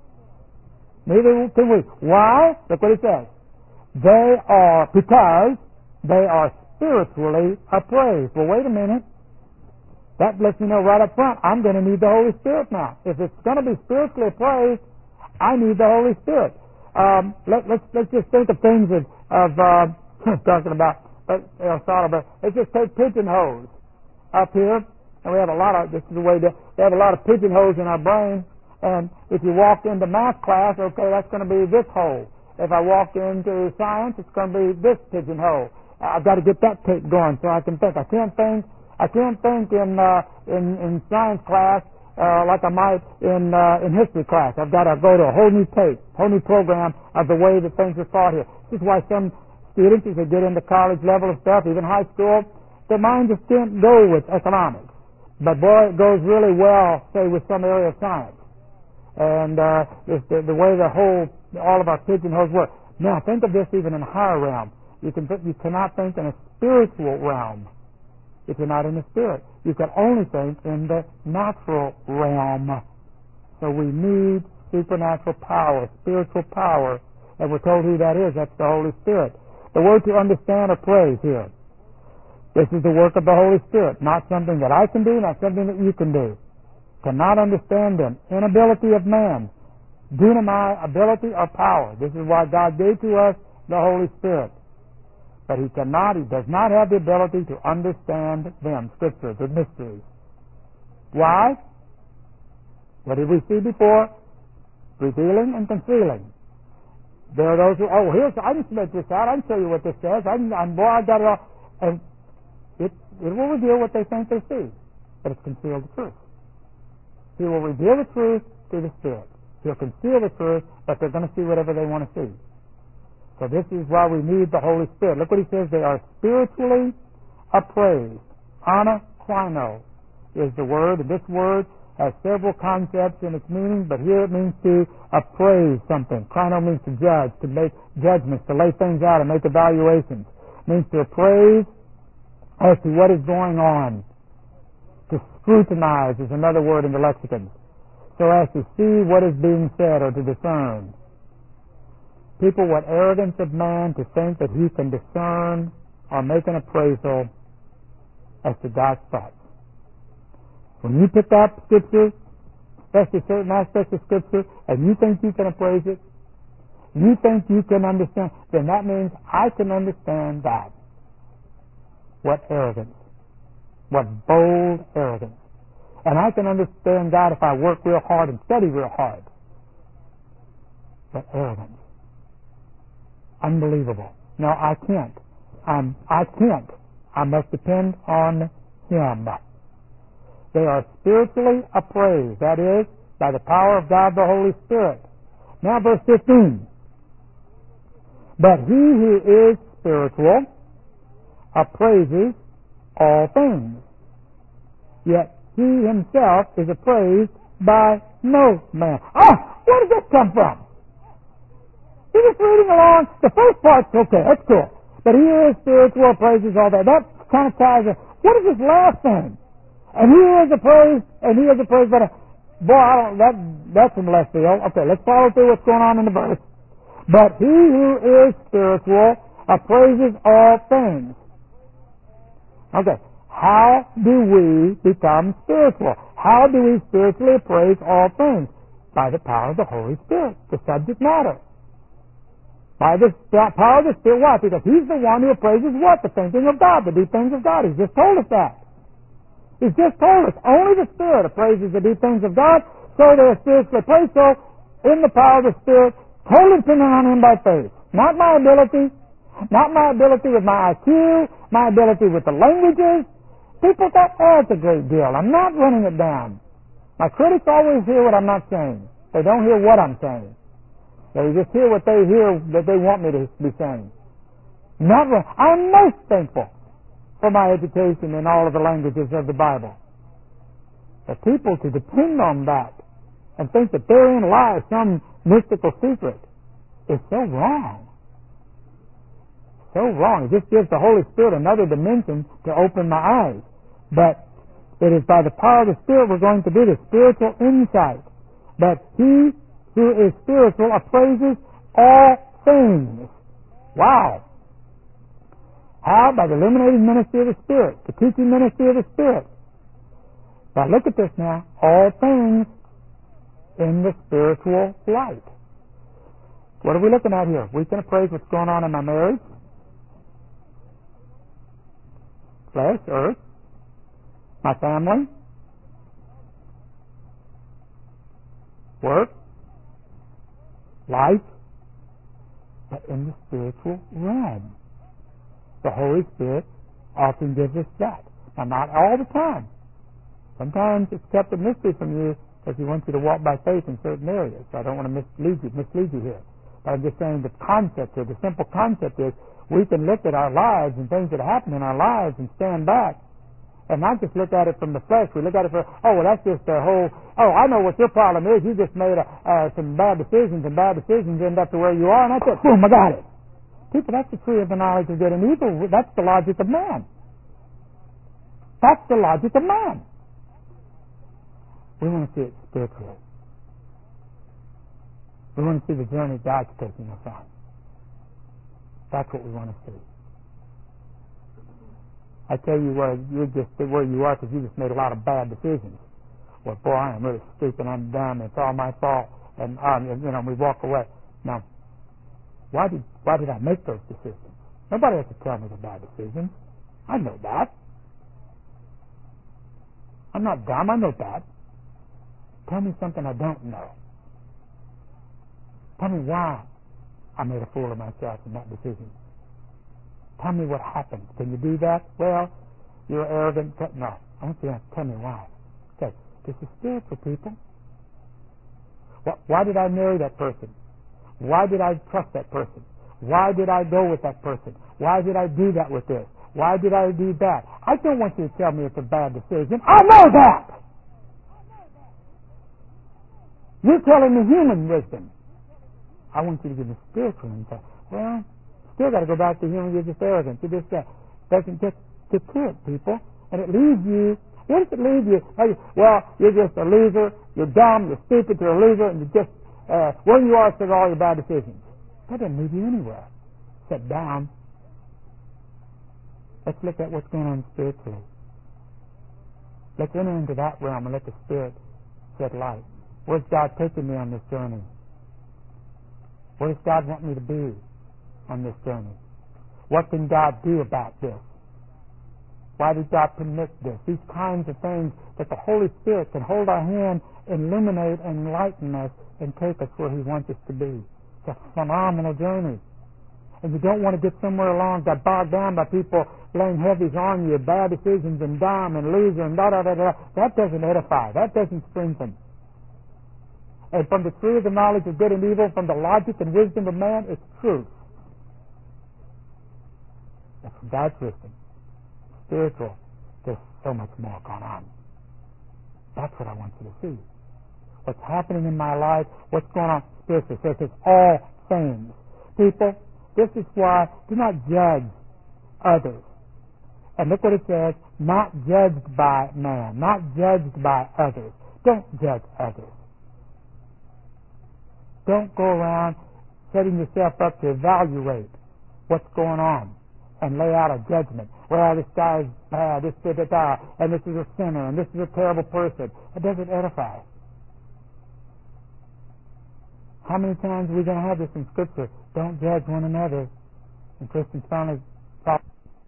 S1: Neither can we. Why? Look what it says. They are, because they are spiritually appraised. Well, wait a minute. That lets me know right up front, I'm going to need the Holy Spirit now. If it's going to be spiritually appraised, I need the Holy Spirit. Um, let, let's let's just think of things of, of uh, talking about, uh, you know, sort of a, let's just take pigeonholes up here, and we have a lot of, this is the way that, we have a lot of pigeonholes in our brain, and if you walk into math class, okay, that's going to be this hole. If I walk into science, it's going to be this pigeonhole. I've got to get that tape going so I can think. I can't think I can't think in uh, in, in science class uh, like I might in uh, in history class. I've got to go to a whole new tape, whole new program of the way that things are taught here. This is why some students, as they get into college level of stuff, even high school, their mind just can't go with economics. But boy, it goes really well, say, with some area of science. And uh, it's the, the way the whole, all of our pigeonholes work. Now, think of this even in a higher realm. You can you cannot think in a spiritual realm if you're not in the spirit. You can only think in the natural realm. So we need supernatural power, spiritual power, and we're told who that is. That's the Holy Spirit. The word to understand or praise here. This is the work of the Holy Spirit, not something that I can do, not something that you can do. Cannot understand them. Inability of man. Dunamai, ability or power. This is why God gave to us the Holy Spirit. But he cannot, he does not have the ability to understand them, Scripture, the mysteries. Why? What did we see before? Revealing and concealing. There are those who, oh, here's, I can make this out, I can show you what this says, I can, I'm, boy, I got it all. And it, it will reveal what they think they see, but it's concealed the truth. He will reveal the truth through the Spirit. He'll conceal the truth, but they're going to see whatever they want to see. So this is why we need the Holy Spirit. Look what he says. They are spiritually appraised. Anakrino is the word, and this word has several concepts in its meaning, but here it means to appraise something. Krino means to judge, to make judgments, to lay things out and make evaluations. It means to appraise as to what is going on. To scrutinize is another word in the lexicon. So as to see what is being said or to discern. People, what arrogance of man to think that he can discern or make an appraisal as to God's thoughts. When you pick up Scripture, especially certain aspects of Scripture, and you think you can appraise it, you think you can understand, then that means I can understand that. What arrogance. What bold arrogance. And I can understand God if I work real hard and study real hard. What arrogance. Unbelievable. No, I can't. Um, I can't. I must depend on Him. They are spiritually appraised. That is, by the power of God the Holy Spirit. Now verse fifteen. But he who is spiritual appraises all things. Yet he himself is appraised by no man. Oh, where does that come from? You're just reading along. The first part's okay. That's cool. But he is spiritual, praises all that. That kind of ties in. What is this last thing? And he is appraised, and he is appraised by the... Boy, I don't... That, that's from left field. Okay, let's follow through what's going on in the verse. But he who is spiritual appraises all things. Okay. How do we become spiritual? How do we spiritually appraise all things? By the power of the Holy Spirit, the subject matter. By the power of the Spirit, why? Because He's the one who appraises what? The thinking of God, the deep things of God. He's just told us that. He's just told us only the Spirit appraises the deep things of God, so they are spiritually appraised. So, in the power of the Spirit, totally dependent on Him by faith. Not my ability, not my ability with my I Q, my ability with the languages. People think, oh, it's a great deal. I'm not running it down. My critics always hear what I'm not saying. They don't hear what I'm saying. They just hear what they hear that they want me to be saying. Not run. I'm most thankful for my education in all of the languages of the Bible. For people to depend on that and think that therein lies some mystical secret is so wrong. so wrong. It just gives the Holy Spirit another dimension to open my eyes. But it is by the power of the Spirit we're going to do the spiritual insight. But he who is spiritual appraises all things. Wow. How? By the illuminating ministry of the Spirit, the teaching ministry of the Spirit. Now look at this now. All things in the spiritual light. What are we looking at here? We can appraise what's going on in my marriage, flesh, earth, my family, work, life, but in the spiritual realm. The Holy Spirit often gives us that. Now, not all the time. Sometimes it's kept a mystery from you because He wants you to walk by faith in certain areas. So I don't want to mislead you, mislead you here. But I'm just saying the concept here, the simple concept is we can look at our lives and things that happen in our lives and stand back and not just look at it from the flesh. We look at it for, oh, well, that's just a whole, oh, I know what your problem is. You just made a, uh, some bad decisions, and bad decisions end up to where you are, and that's it. Boom, I got it. People, that's the tree of the knowledge of good and evil. That's the logic of man. That's the logic of man. We want to see it spiritually. We want to see the journey God's taking us on. That's what we want to see. I tell you where you're just where you are because you just made a lot of bad decisions. Well, boy, I am really stupid. I'm dumb. It's all my fault. And um, you know, we walk away. Now, why did why did I make those decisions? Nobody has to tell me the bad decisions. I know that. I'm not dumb. I know that. Tell me something I don't know. Tell me why I made a fool of myself in that decision. Tell me what happened. Can you do that? Well, you're arrogant. No. I want you to tell me why. Okay. This is spiritual, people. Why did I marry that person? Why did I trust that person? Why did I go with that person? Why did I do that with this? Why did I do that? I don't want you to tell me it's a bad decision. I know that! You're telling me human wisdom. I want you to give me spiritual insight. Well, still got to go back to human. You're just arrogant. You're just that. Doesn't get, get to it, people. And it leaves you. Where does it leave you? Well, you're just a loser. You're dumb. You're stupid. You're a loser. And you just, uh, where you are because of all your bad decisions. That doesn't leave you anywhere. Sit down. Let's look at what's going on spiritually. Let's enter into that realm and let the Spirit shed light. Where's God taking me on this journey? Where does God want me to be on this journey? What can God do about this? Why did God permit this? These kinds of things that the Holy Spirit can hold our hand, illuminate, and enlighten us, and take us where He wants us to be. It's a phenomenal journey. And you don't want to get somewhere along, got bogged down by people laying heavies on you, bad decisions, and dumb, and loser, and da da da da. That doesn't edify. That doesn't strengthen. And from the tree of the knowledge of good and evil, from the logic and wisdom of man, it's truth. And from God's wisdom, spiritual, there's so much more going on. That's what I want you to see. What's happening in my life, what's going on spiritually. So it's all things. People, this is why do not judge others. And look what it says, not judged by man, not judged by others. Don't judge others. Don't go around setting yourself up to evaluate what's going on and lay out a judgment. Well, this guy's bad, this, this, this, that, and this is a sinner, and this is a terrible person. It doesn't edify. How many times are we going to have this in Scripture? Don't judge one another. And Christians finally thought,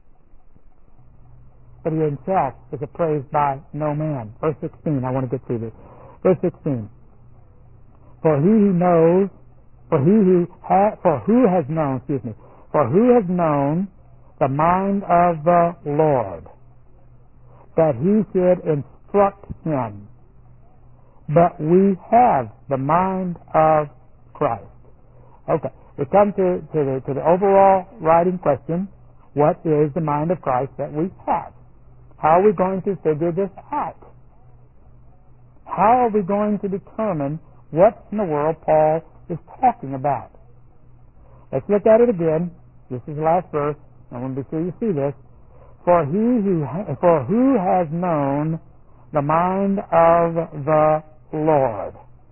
S1: but he himself is appraised by no man. Verse sixteen, I want to get through this. Verse sixteen. For he who knows, for he who ha, for who has known, excuse me, for who has known the mind of the Lord, that he should instruct him. But we have the mind of Christ. Okay, we come to, to, the, to the overall writing question, what is the mind of Christ that we have? How are we going to figure this out? How are we going to determine what in the world Paul is talking about? Let's look at it again. This is the last verse. I want to be sure you see this. For he who ha- for who has known the mind of the Lord.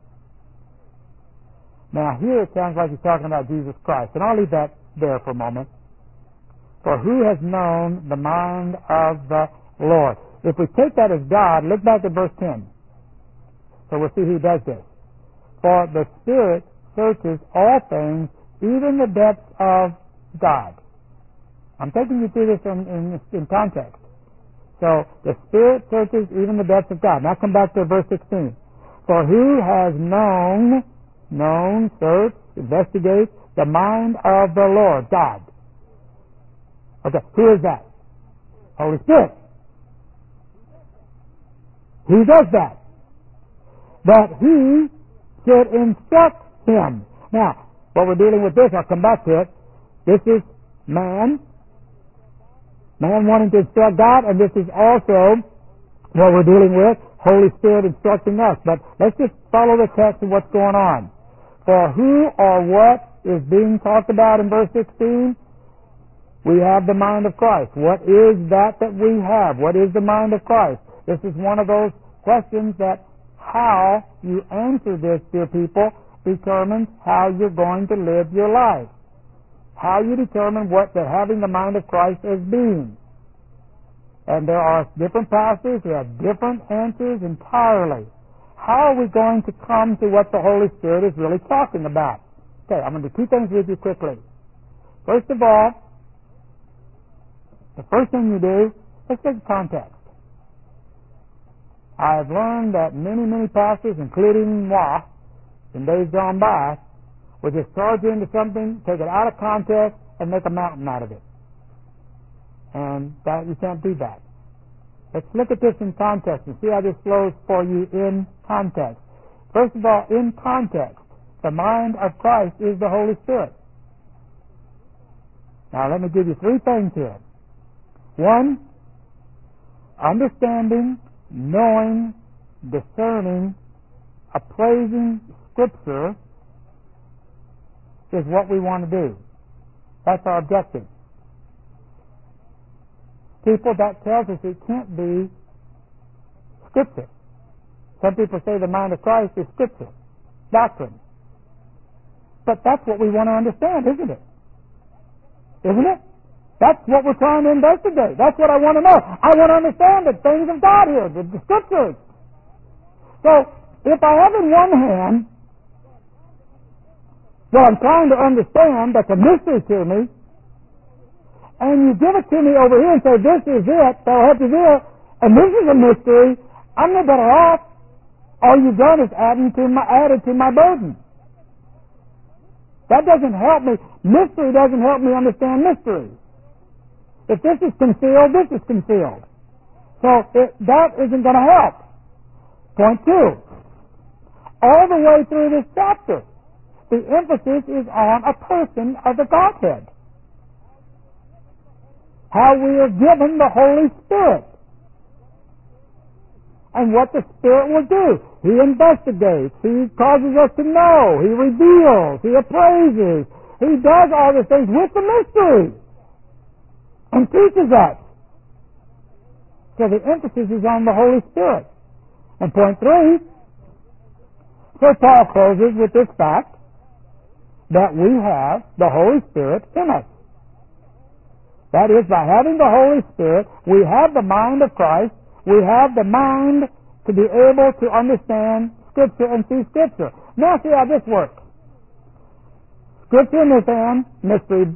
S1: Now here it sounds like he's talking about Jesus Christ, and I'll leave that there for a moment. For who has known the mind of the Lord? If we take that as God, look back at verse ten. So we'll see who does this. For the Spirit searches all things, even the depths of God. I'm taking you through this in, in, in context. So the Spirit searches even the depths of God. Now come back to verse sixteen. For who has known, known, searched, investigates the mind of the Lord, God. Okay, who is that? Holy Spirit. He does that. That he should instruct him. Now, what we're dealing with this, I'll come back to it. This is man. Man wanting to instruct God, and this is also what we're dealing with, Holy Spirit instructing us. But let's just follow the text of what's going on. For who or what is being talked about in verse sixteen? We have the mind of Christ. What is that that we have? What is the mind of Christ? This is one of those questions that how you answer this, dear people, determines how you're going to live your life. How you determine what the having the mind of Christ as being. And there are different pastors who have different answers entirely. How are we going to come to what the Holy Spirit is really talking about? Okay, I'm going to do two things with you quickly. First of all, the first thing you do, let's take context. I have learned that many, many pastors, including moi, in days gone by, will just charge into something, take it out of context, and make a mountain out of it. And that you can't do that. Let's look at this in context and see how this flows for you in context. First of all, in context, the mind of Christ is the Holy Spirit. Now let me give you three things here. One, understanding, knowing, discerning, appraising Scripture is what we want to do. That's our objective. People, that tells us it can't be Scripture. Some people say the mind of Christ is Scripture, doctrine. But that's what we want to understand, isn't it? Isn't it? That's what we're trying to investigate. That's what I want to know. I want to understand the things of God here, the, the Scriptures. So, if I have in one hand what I'm trying to understand, that's a mystery to me, and you give it to me over here and say, this is it, that'll help you do it, and this is a mystery, I'm no better off. All you've done is adding to my, added to my burden. That doesn't help me. Mystery doesn't help me understand mystery. If this is concealed, this is concealed. So it, that isn't going to help. Point two. All the way through this chapter, the emphasis is on a person of the Godhead. How we are given the Holy Spirit. And what the Spirit will do. He investigates. He causes us to know. He reveals. He appraises. He does all these things with the mystery. And teaches us. So the emphasis is on the Holy Spirit. And point three, so Paul closes with this fact that we have the Holy Spirit in us. That is, by having the Holy Spirit, we have the mind of Christ, we have the mind to be able to understand Scripture and see Scripture. Now see how this works. Scripture in this hand, mystery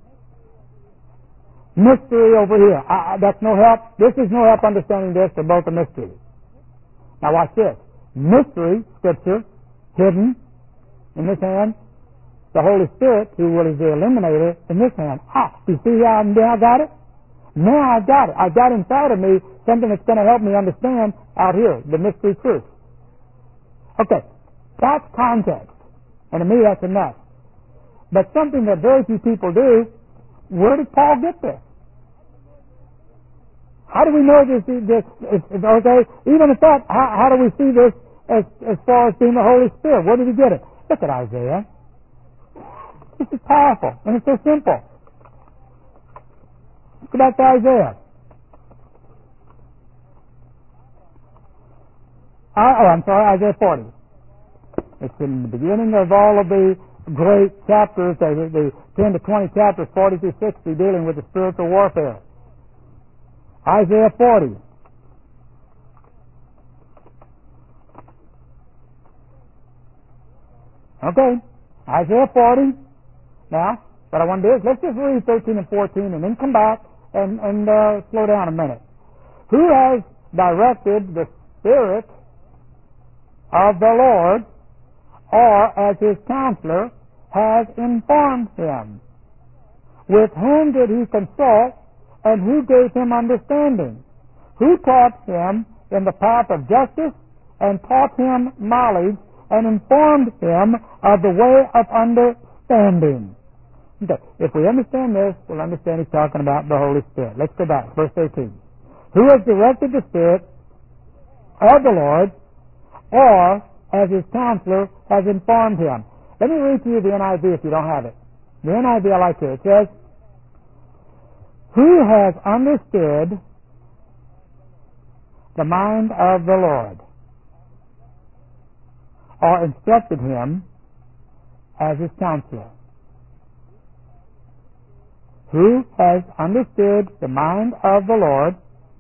S1: Mystery over here. I, I, that's no help. This is no help understanding this. They're both a mystery. Now watch this. Mystery, Scripture, hidden in this hand. The Holy Spirit, who is the illuminator, in this hand. Ah, you see how now I got it? Now I got it. I got inside of me something that's going to help me understand out here, the mystery truth. Okay, that's context. And to me that's enough. But something that very few people do, where did Paul get this? How do we know this? this is, is, okay, even at that, how, how do we see this as, as far as being the Holy Spirit? Where did he get it? Look at Isaiah. This is powerful, and it's so simple. Go back to Isaiah. Uh, oh, I'm sorry, Isaiah forty. It's in the beginning of all of the great chapters, the, the ten to twenty chapters, forty through sixty, dealing with the spiritual warfare. Isaiah forty. Okay, Isaiah forty. Now, what I want to do is let's just read thirteen and fourteen and then come back and, and uh, slow down a minute. Who has directed the Spirit of the Lord, or as his counselor has informed him? With whom did he consult, and who gave him understanding? Who taught him in the path of justice, and taught him knowledge, and informed him of the way of understanding? Okay. If we understand this, we'll understand he's talking about the Holy Spirit. Let's go back, verse eighteen. Who has directed the Spirit of the Lord, or as his counselor has informed him? Let me read to you the N I V if you don't have it. The N I V I like it. It says, who has understood the mind of the Lord, or instructed him as his counselor? Who has understood the mind of the Lord,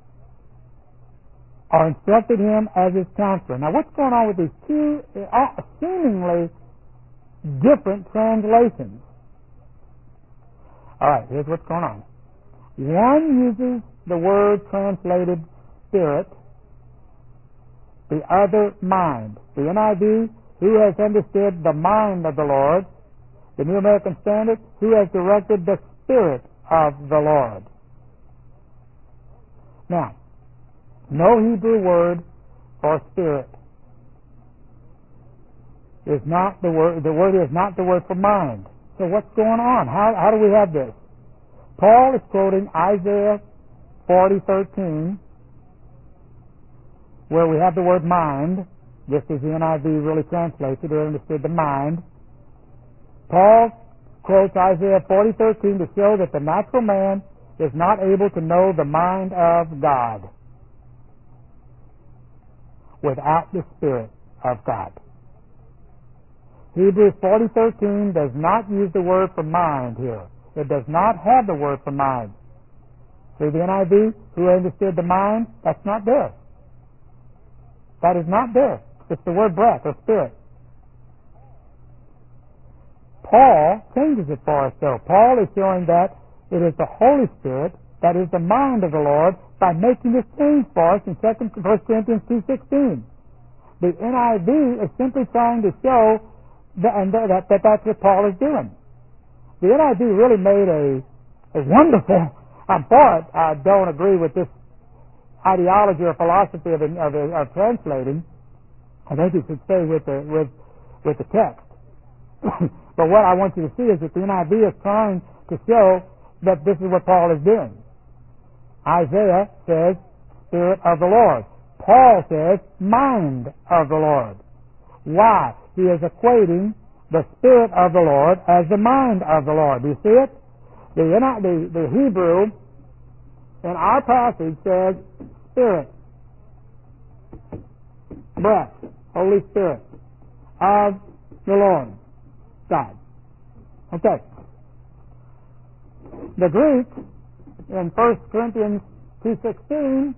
S1: or instructed him as his counselor? Now, what's going on with these two uh, seemingly different translations? All right, here's what's going on. One uses the word translated spirit, the other mind. The N I V, who has understood the mind of the Lord. The New American Standard, who has directed the Spirit of the Lord. Now, no Hebrew word for spirit is not the word. The word is not the word for mind. So what's going on? How how do we have this? Paul is quoting Isaiah forty thirteen, where we have the word mind. This is the N I V really translates it. They understood the mind. Paul quotes Isaiah forty thirteen to show that the natural man is not able to know the mind of God without the Spirit of God. Hebrews forty thirteen does not use the word for mind here. It does not have the word for mind. See the N I V, who understood the mind? That's not there. That is not there. It's the word breath or spirit. Paul changes it for us, though. Paul is showing that it is the Holy Spirit that is the mind of the Lord by making this change for us in First Corinthians two sixteen. The N I V is simply trying to show that, and that, that that's what Paul is doing. The N I V really made a, a wonderful, I'm for it, I don't agree with this ideology or philosophy of, of, of translating. I think you should stay with the, with, with the text. But what I want you to see is that the N I V is trying to show that this is what Paul is doing. Isaiah says, Spirit of the Lord. Paul says, mind of the Lord. Why? He is equating the Spirit of the Lord as the mind of the Lord. Do you see it? The, the, the Hebrew in our passage says, Spirit, breath, Holy Spirit of the Lord. God. Okay. The Greek in First Corinthians two sixteen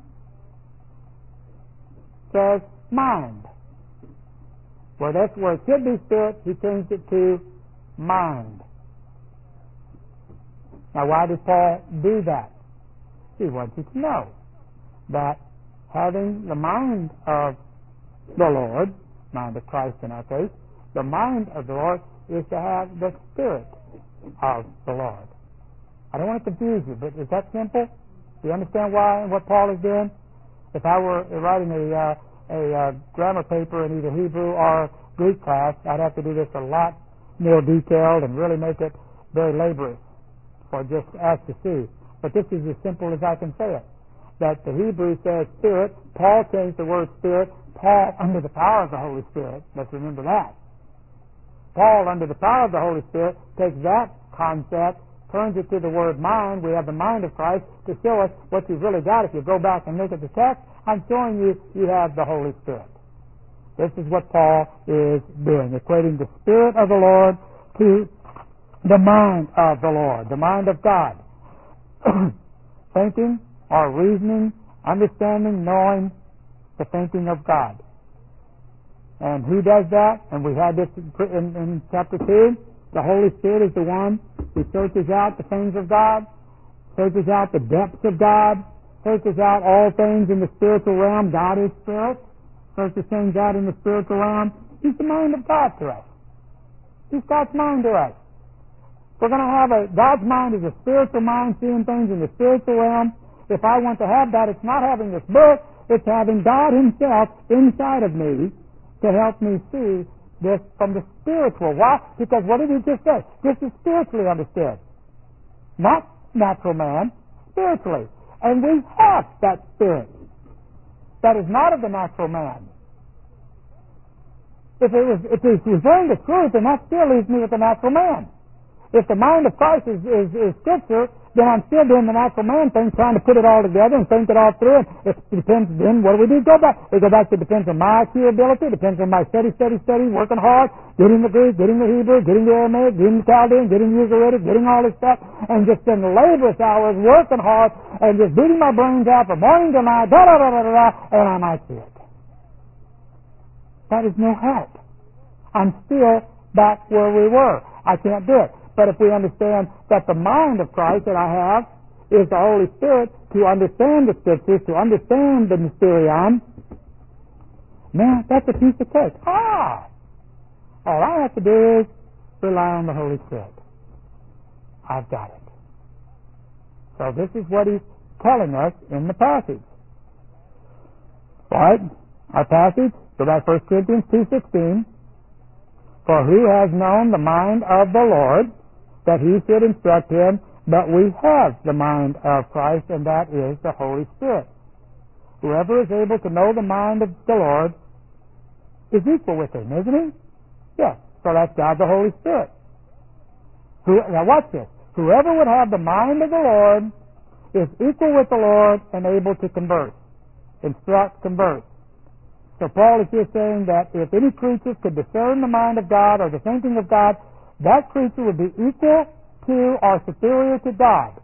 S1: says mind. Where that's where it should be spirit, he changed it to mind. Now, why did Paul do that? He wants you to know that having the mind of the Lord, mind of Christ in our case, the mind of the Lord is to have the Spirit of the Lord. I don't want to confuse you, but is that simple? Do you understand why and what Paul is doing? If I were writing a, uh, a uh, grammar paper in either Hebrew or Greek class, I'd have to do this a lot more detailed and really make it very laborious for just us to see. But this is as simple as I can say it. That the Hebrew says Spirit, Paul changed the word Spirit, Paul under the power of the Holy Spirit. Let's remember that. Paul, under the power of the Holy Spirit, takes that concept, turns it to the word mind. We have the mind of Christ to show us what you've really got. If you go back and look at the text, I'm showing you you have the Holy Spirit. This is what Paul is doing, equating the Spirit of the Lord to the mind of the Lord, the mind of God. Thinking or reasoning, understanding, knowing the thinking of God. And who does that? And we had this in, in chapter two. The Holy Spirit is the one who searches out the things of God, searches out the depths of God, searches out all things in the spiritual realm. God is spirit. Searches things out in the spiritual realm. He's the mind of God to us. He's God's mind to us. We're going to have a, God's mind is a spiritual mind, seeing things in the spiritual realm. If I want to have that, it's not having this book, it's having God Himself inside of me to help me see this from the spiritual. Why? Because what did He just say? This is spiritually understood. Not natural man, spiritually. And we have that spirit. That is not of the natural man. If it was, if it's referring to truth, then that still leaves me with the natural man. If the mind of Christ is, is, is Scripture, then I'm still doing the natural man thing, trying to put it all together and think it all through. And it depends, then what do we do? Go back. We go back to it depends on my I Q ability, it depends on my study, study, study, working hard, getting the Greek, getting the Hebrew, getting the Aramaic, getting the Chaldean, getting the Ugaritic, getting all this stuff, and just spend laborious hours working hard and just beating my brains out from morning to night, da da da da da, da and I might see it. That is no help. I'm still back where we were. I can't do it. But if we understand that the mind of Christ that I have is the Holy Spirit to understand the Scriptures, to understand the mysterion, man, that's a piece of cake. Ah! All I have to do is rely on the Holy Spirit. I've got it. So this is what he's telling us in the passage. All right? Our passage, go back to First Corinthians two sixteen. For who has known the mind of the Lord, that he should instruct him, but we have the mind of Christ, and that is the Holy Spirit. Whoever is able to know the mind of the Lord is equal with him, isn't he? Yes. So that's God the Holy Spirit. Who, now watch this. Whoever would have the mind of the Lord is equal with the Lord and able to converse, instruct, converse. So Paul is here saying that if any creature could discern the mind of God or the thinking of God, that creature would be equal to or superior to God.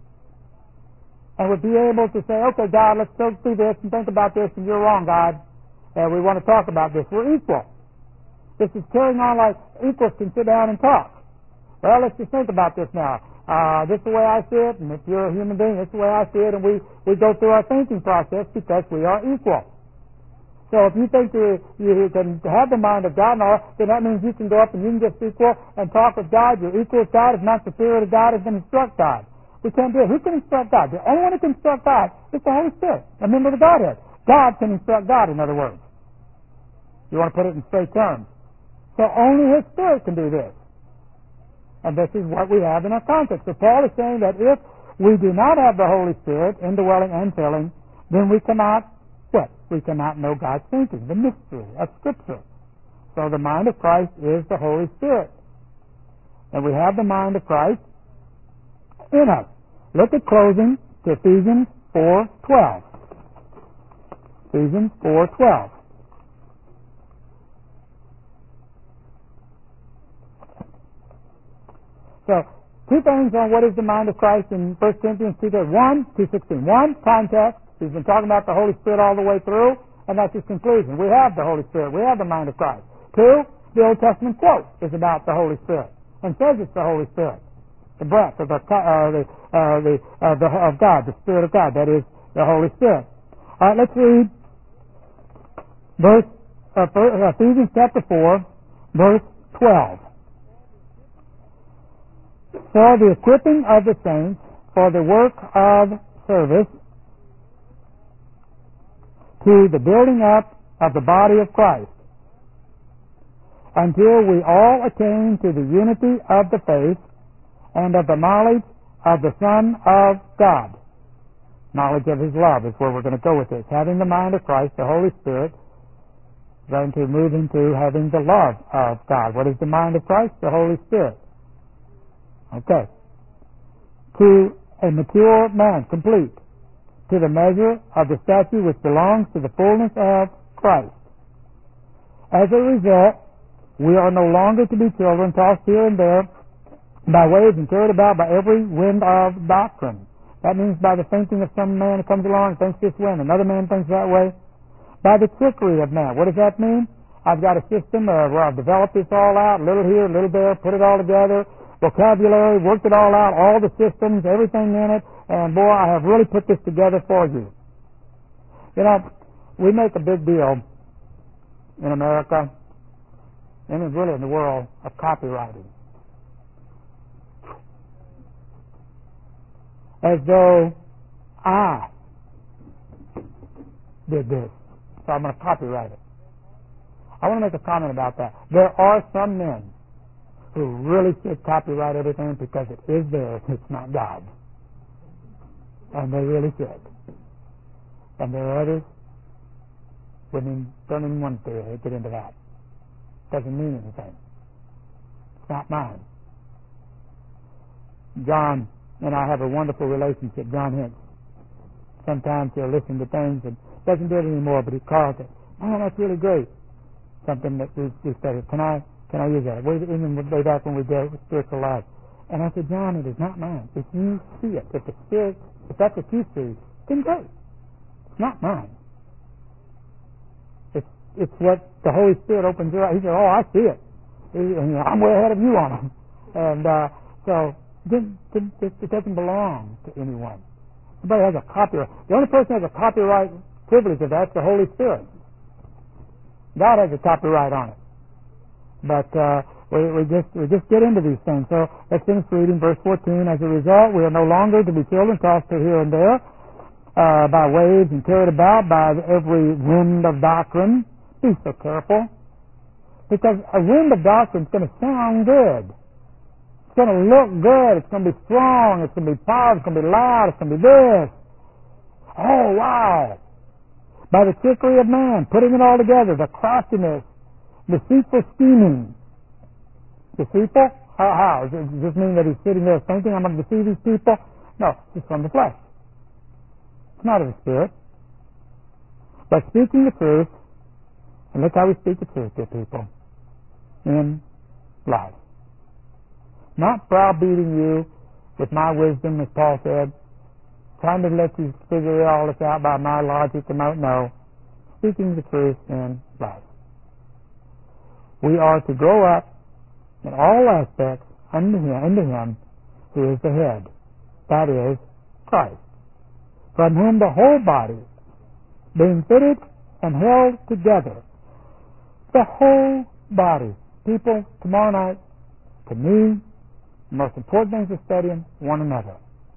S1: And would be able to say, okay, God, let's go through this and think about this, and you're wrong, God, and we want to talk about this. We're equal. This is carrying on like equals can sit down and talk. Well, let's just think about this now. Uh, this is the way I see it, and if you're a human being, this is the way I see it, and we, we go through our thinking process because we are equal. So if you think you, you can have the mind of God and all, then that means you can go up and you can just equal and talk with God. You're equal with God. If not superior to God, is going to instruct God. We can't do it. Who can instruct God? The only one who can instruct God is the Holy Spirit, a member of the Godhead. God can instruct God, in other words. You want to put it in straight terms. So only His Spirit can do this. And this is what we have in our context. So Paul is saying that if we do not have the Holy Spirit indwelling and filling, then we cannot what? We cannot know God's thinking, the mystery of Scripture. So the mind of Christ is the Holy Spirit. And we have the mind of Christ in us. Look at closing to Ephesians four twelve. Ephesians four twelve. So, two things on what is the mind of Christ in First Corinthians two sixteen. One, context. He's been talking about the Holy Spirit all the way through, and that's his conclusion. We have the Holy Spirit. We have the mind of Christ. Two, the Old Testament quote is about the Holy Spirit and says it's the Holy Spirit, the breath of the uh, the, uh, the, uh, the of God, the Spirit of God. That is the Holy Spirit. All right, let's read verse uh, Ephesians chapter four, verse twelve. For the equipping of the saints for the work of service, to the building up of the body of Christ, until we all attain to the unity of the faith and of the knowledge of the Son of God. Knowledge of His love is where we're going to go with this. Having the mind of Christ, the Holy Spirit, going to move into having the love of God. What is the mind of Christ? The Holy Spirit. Okay. to a mature man, complete, to the measure of the stature which belongs to the fullness of Christ. As a result, we are no longer to be children tossed here and there by waves and carried about by every wind of doctrine. That means by the thinking of some man who comes along and thinks this way, and another man thinks that way. By the trickery of man. What does that mean? I've got a system uh, where I've developed this all out, a little here, a little there, put it all together, vocabulary, worked it all out, all the systems, everything in it, and boy, I have really put this together for you. You know, we make a big deal in America, and really in the world, of copywriting. As though I did this, so I'm going to copyright it. I want to make a comment about that. There are some men who really should copyright everything because it is theirs, it's not God's. And they really should. And there are others who don't even want to get into that. Doesn't mean anything. It's not mine. John and I have a wonderful relationship, John Hicks. Sometimes he'll listen to things and doesn't do it anymore, but he calls it, man, that's really great. Something that we, we said, can I can I use that? Way, even way back when we did with Spiritual Life. And I said, John, it is not mine. If you see it, if the Spirit, if that's what you see, then great. It's not mine. It's it's what the Holy Spirit opens your eyes. He said, oh, I see it. He, and, you know, I'm way ahead of you on it. And uh, so then, then it, it doesn't belong to anyone. Nobody has a copyright. The only person who has a copyright privilege of that's the Holy Spirit. God has a copyright on it. But uh, we, we just we just get into these things. So let's finish reading verse fourteen. As a result, we are no longer to be children tossed to here and there uh, by waves and carried about by every wind of doctrine. Be so careful, because a wind of doctrine is going to sound good. It's going to look good. It's going to be strong. It's going to be powerful. It's going to be loud. It's going to be this. Oh wow! By the trickery of man, putting it all together, the craftiness, deceitful scheming. Deceitful? How? how? Does this mean that he's sitting there thinking, I'm going to deceive these people? No, it's from the flesh. It's not of the Spirit. But speaking the truth, and look how we speak the truth to people, in life. Not browbeating you with my wisdom, as Paul said, trying to let you figure all this out by my logic and my, no. Speaking the truth in life. We are to grow up in all aspects unto him, unto him who is the head. That is Christ. From whom the whole body, being fitted and held together, the whole body. People, tomorrow night, to me, the most important thing is studying one another.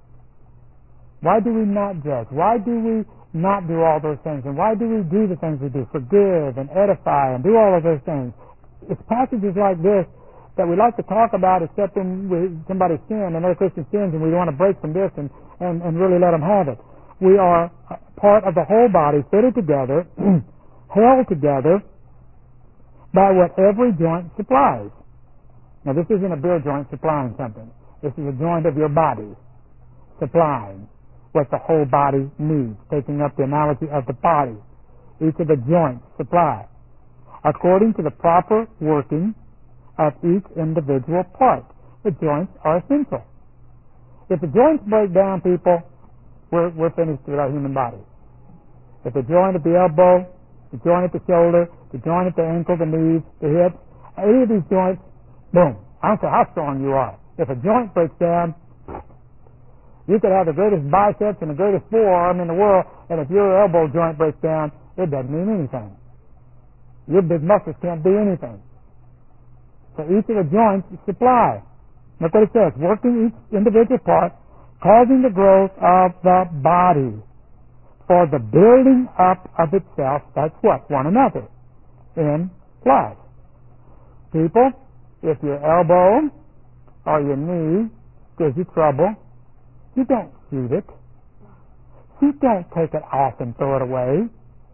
S1: Why do we not judge? Why do we not do all those things? And why do we do the things we do? Forgive and edify and do all of those things. It's passages like this that we like to talk about, except when we, somebody sins, another Christian sins, and we want to break from this and, and, and really let them have it. We are part of the whole body, fitted together, held together by what every joint supplies. Now, this isn't a beer joint supplying something. This is a joint of your body supplying what the whole body needs, taking up the analogy of the body. Each of the joints supply, according to the proper working of each individual part. The joints are essential. If the joints break down, people, we're, we're finished with our human body. If the joint at the elbow, the joint at the shoulder, the joint at the ankle, the knees, the hips, any of these joints, boom. I don't care how strong you are. If a joint breaks down, you could have the greatest biceps and the greatest forearm in the world, and if your elbow joint breaks down, it doesn't mean anything. Your big muscles can't do anything. So each of the joints supply. Look what it says. Working each individual part, causing the growth of the body for the building up of itself. That's what? One another. In love. People, if your elbow or your knee gives you trouble, you don't shoot it. You don't take it off and throw it away.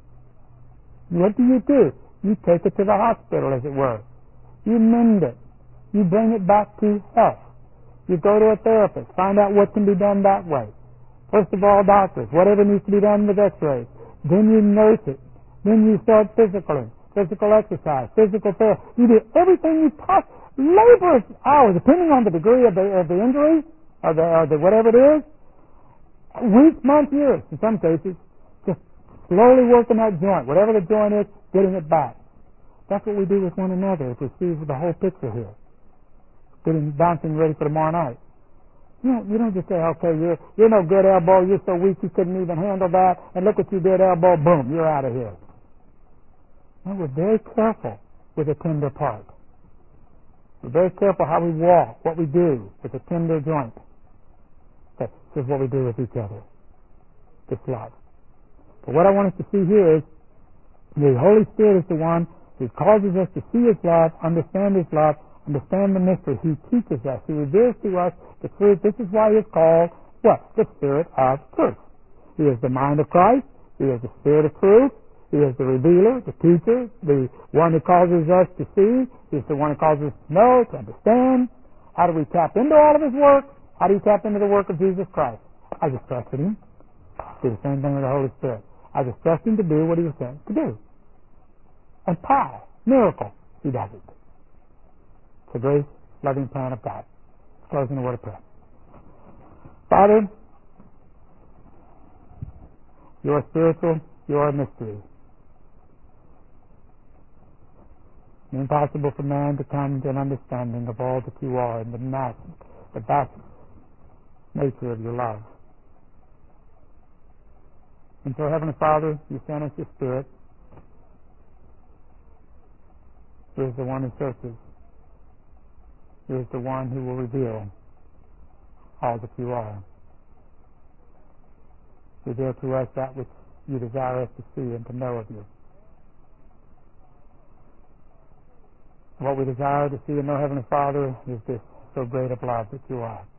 S1: What do you do? You take it to the hospital, as it were. You mend it. You bring it back to health. You go to a therapist. Find out what can be done that way. First of all, doctors. Whatever needs to be done with x-rays. Then you nurse it. Then you start physically. Physical exercise. Physical therapy. You do everything you possibly. Labor hours, depending on the degree of the, of the injury, or the, or the whatever it is. Weeks, months, years, in some cases. Just slowly working that joint. Whatever the joint is, getting it back. That's what we do with one another if we see the whole picture here. Getting bouncing ready for tomorrow night. You don't, you don't just say, okay, you're, you're no good, elbow, you're so weak you couldn't even handle that, and look what you did, elbow, boom, you're out of here. No, we're very careful with a tender part. We're very careful how we walk, what we do with a tender joint. This is what we do with each other. This love. But what I want us to see here is the Holy Spirit is the one who causes us to see His love, understand His love, understand the mystery. He teaches us. He reveals to us the truth. This is why He is called what? The Spirit of Truth. He is the mind of Christ. He is the Spirit of Truth. He is the revealer, the teacher, the one who causes us to see. He's the one who causes us to know, to understand. How do we tap into all of His work? How do you tap into the work of Jesus Christ? I just trusted Him. Do the same thing with the Holy Spirit. I just trust Him to do what He was sent to do. And power, miracle, He does it. It's a grace, loving plan of God. Closing the word of prayer. Father, You are spiritual, You are a mystery. It's impossible for man to come to an understanding of all that You are and the mass, the vast nature of Your love. And so, Heavenly Father, You sent us Your Spirit, who is the one who searches, who is the one who will reveal all that You are. Reveal to us that which You desire us to see and to know of You. What we desire to see and know, Heavenly Father, is this so great of love that You are.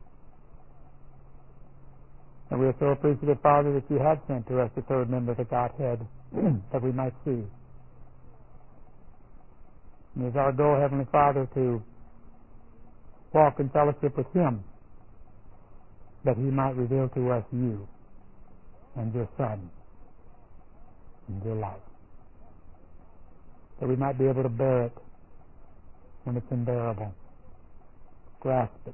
S1: And we are so appreciative, Father, that You have sent to us the third member of the Godhead that we might see. And it is our goal, Heavenly Father, to walk in fellowship with Him, that He might reveal to us You and Your Son and Your love. That we might be able to bear it when it's unbearable, grasp it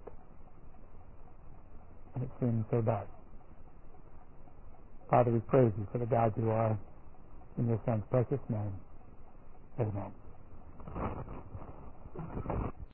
S1: when it seems so dark. Father, we praise You for the God You are. In Your Son's precious name, amen.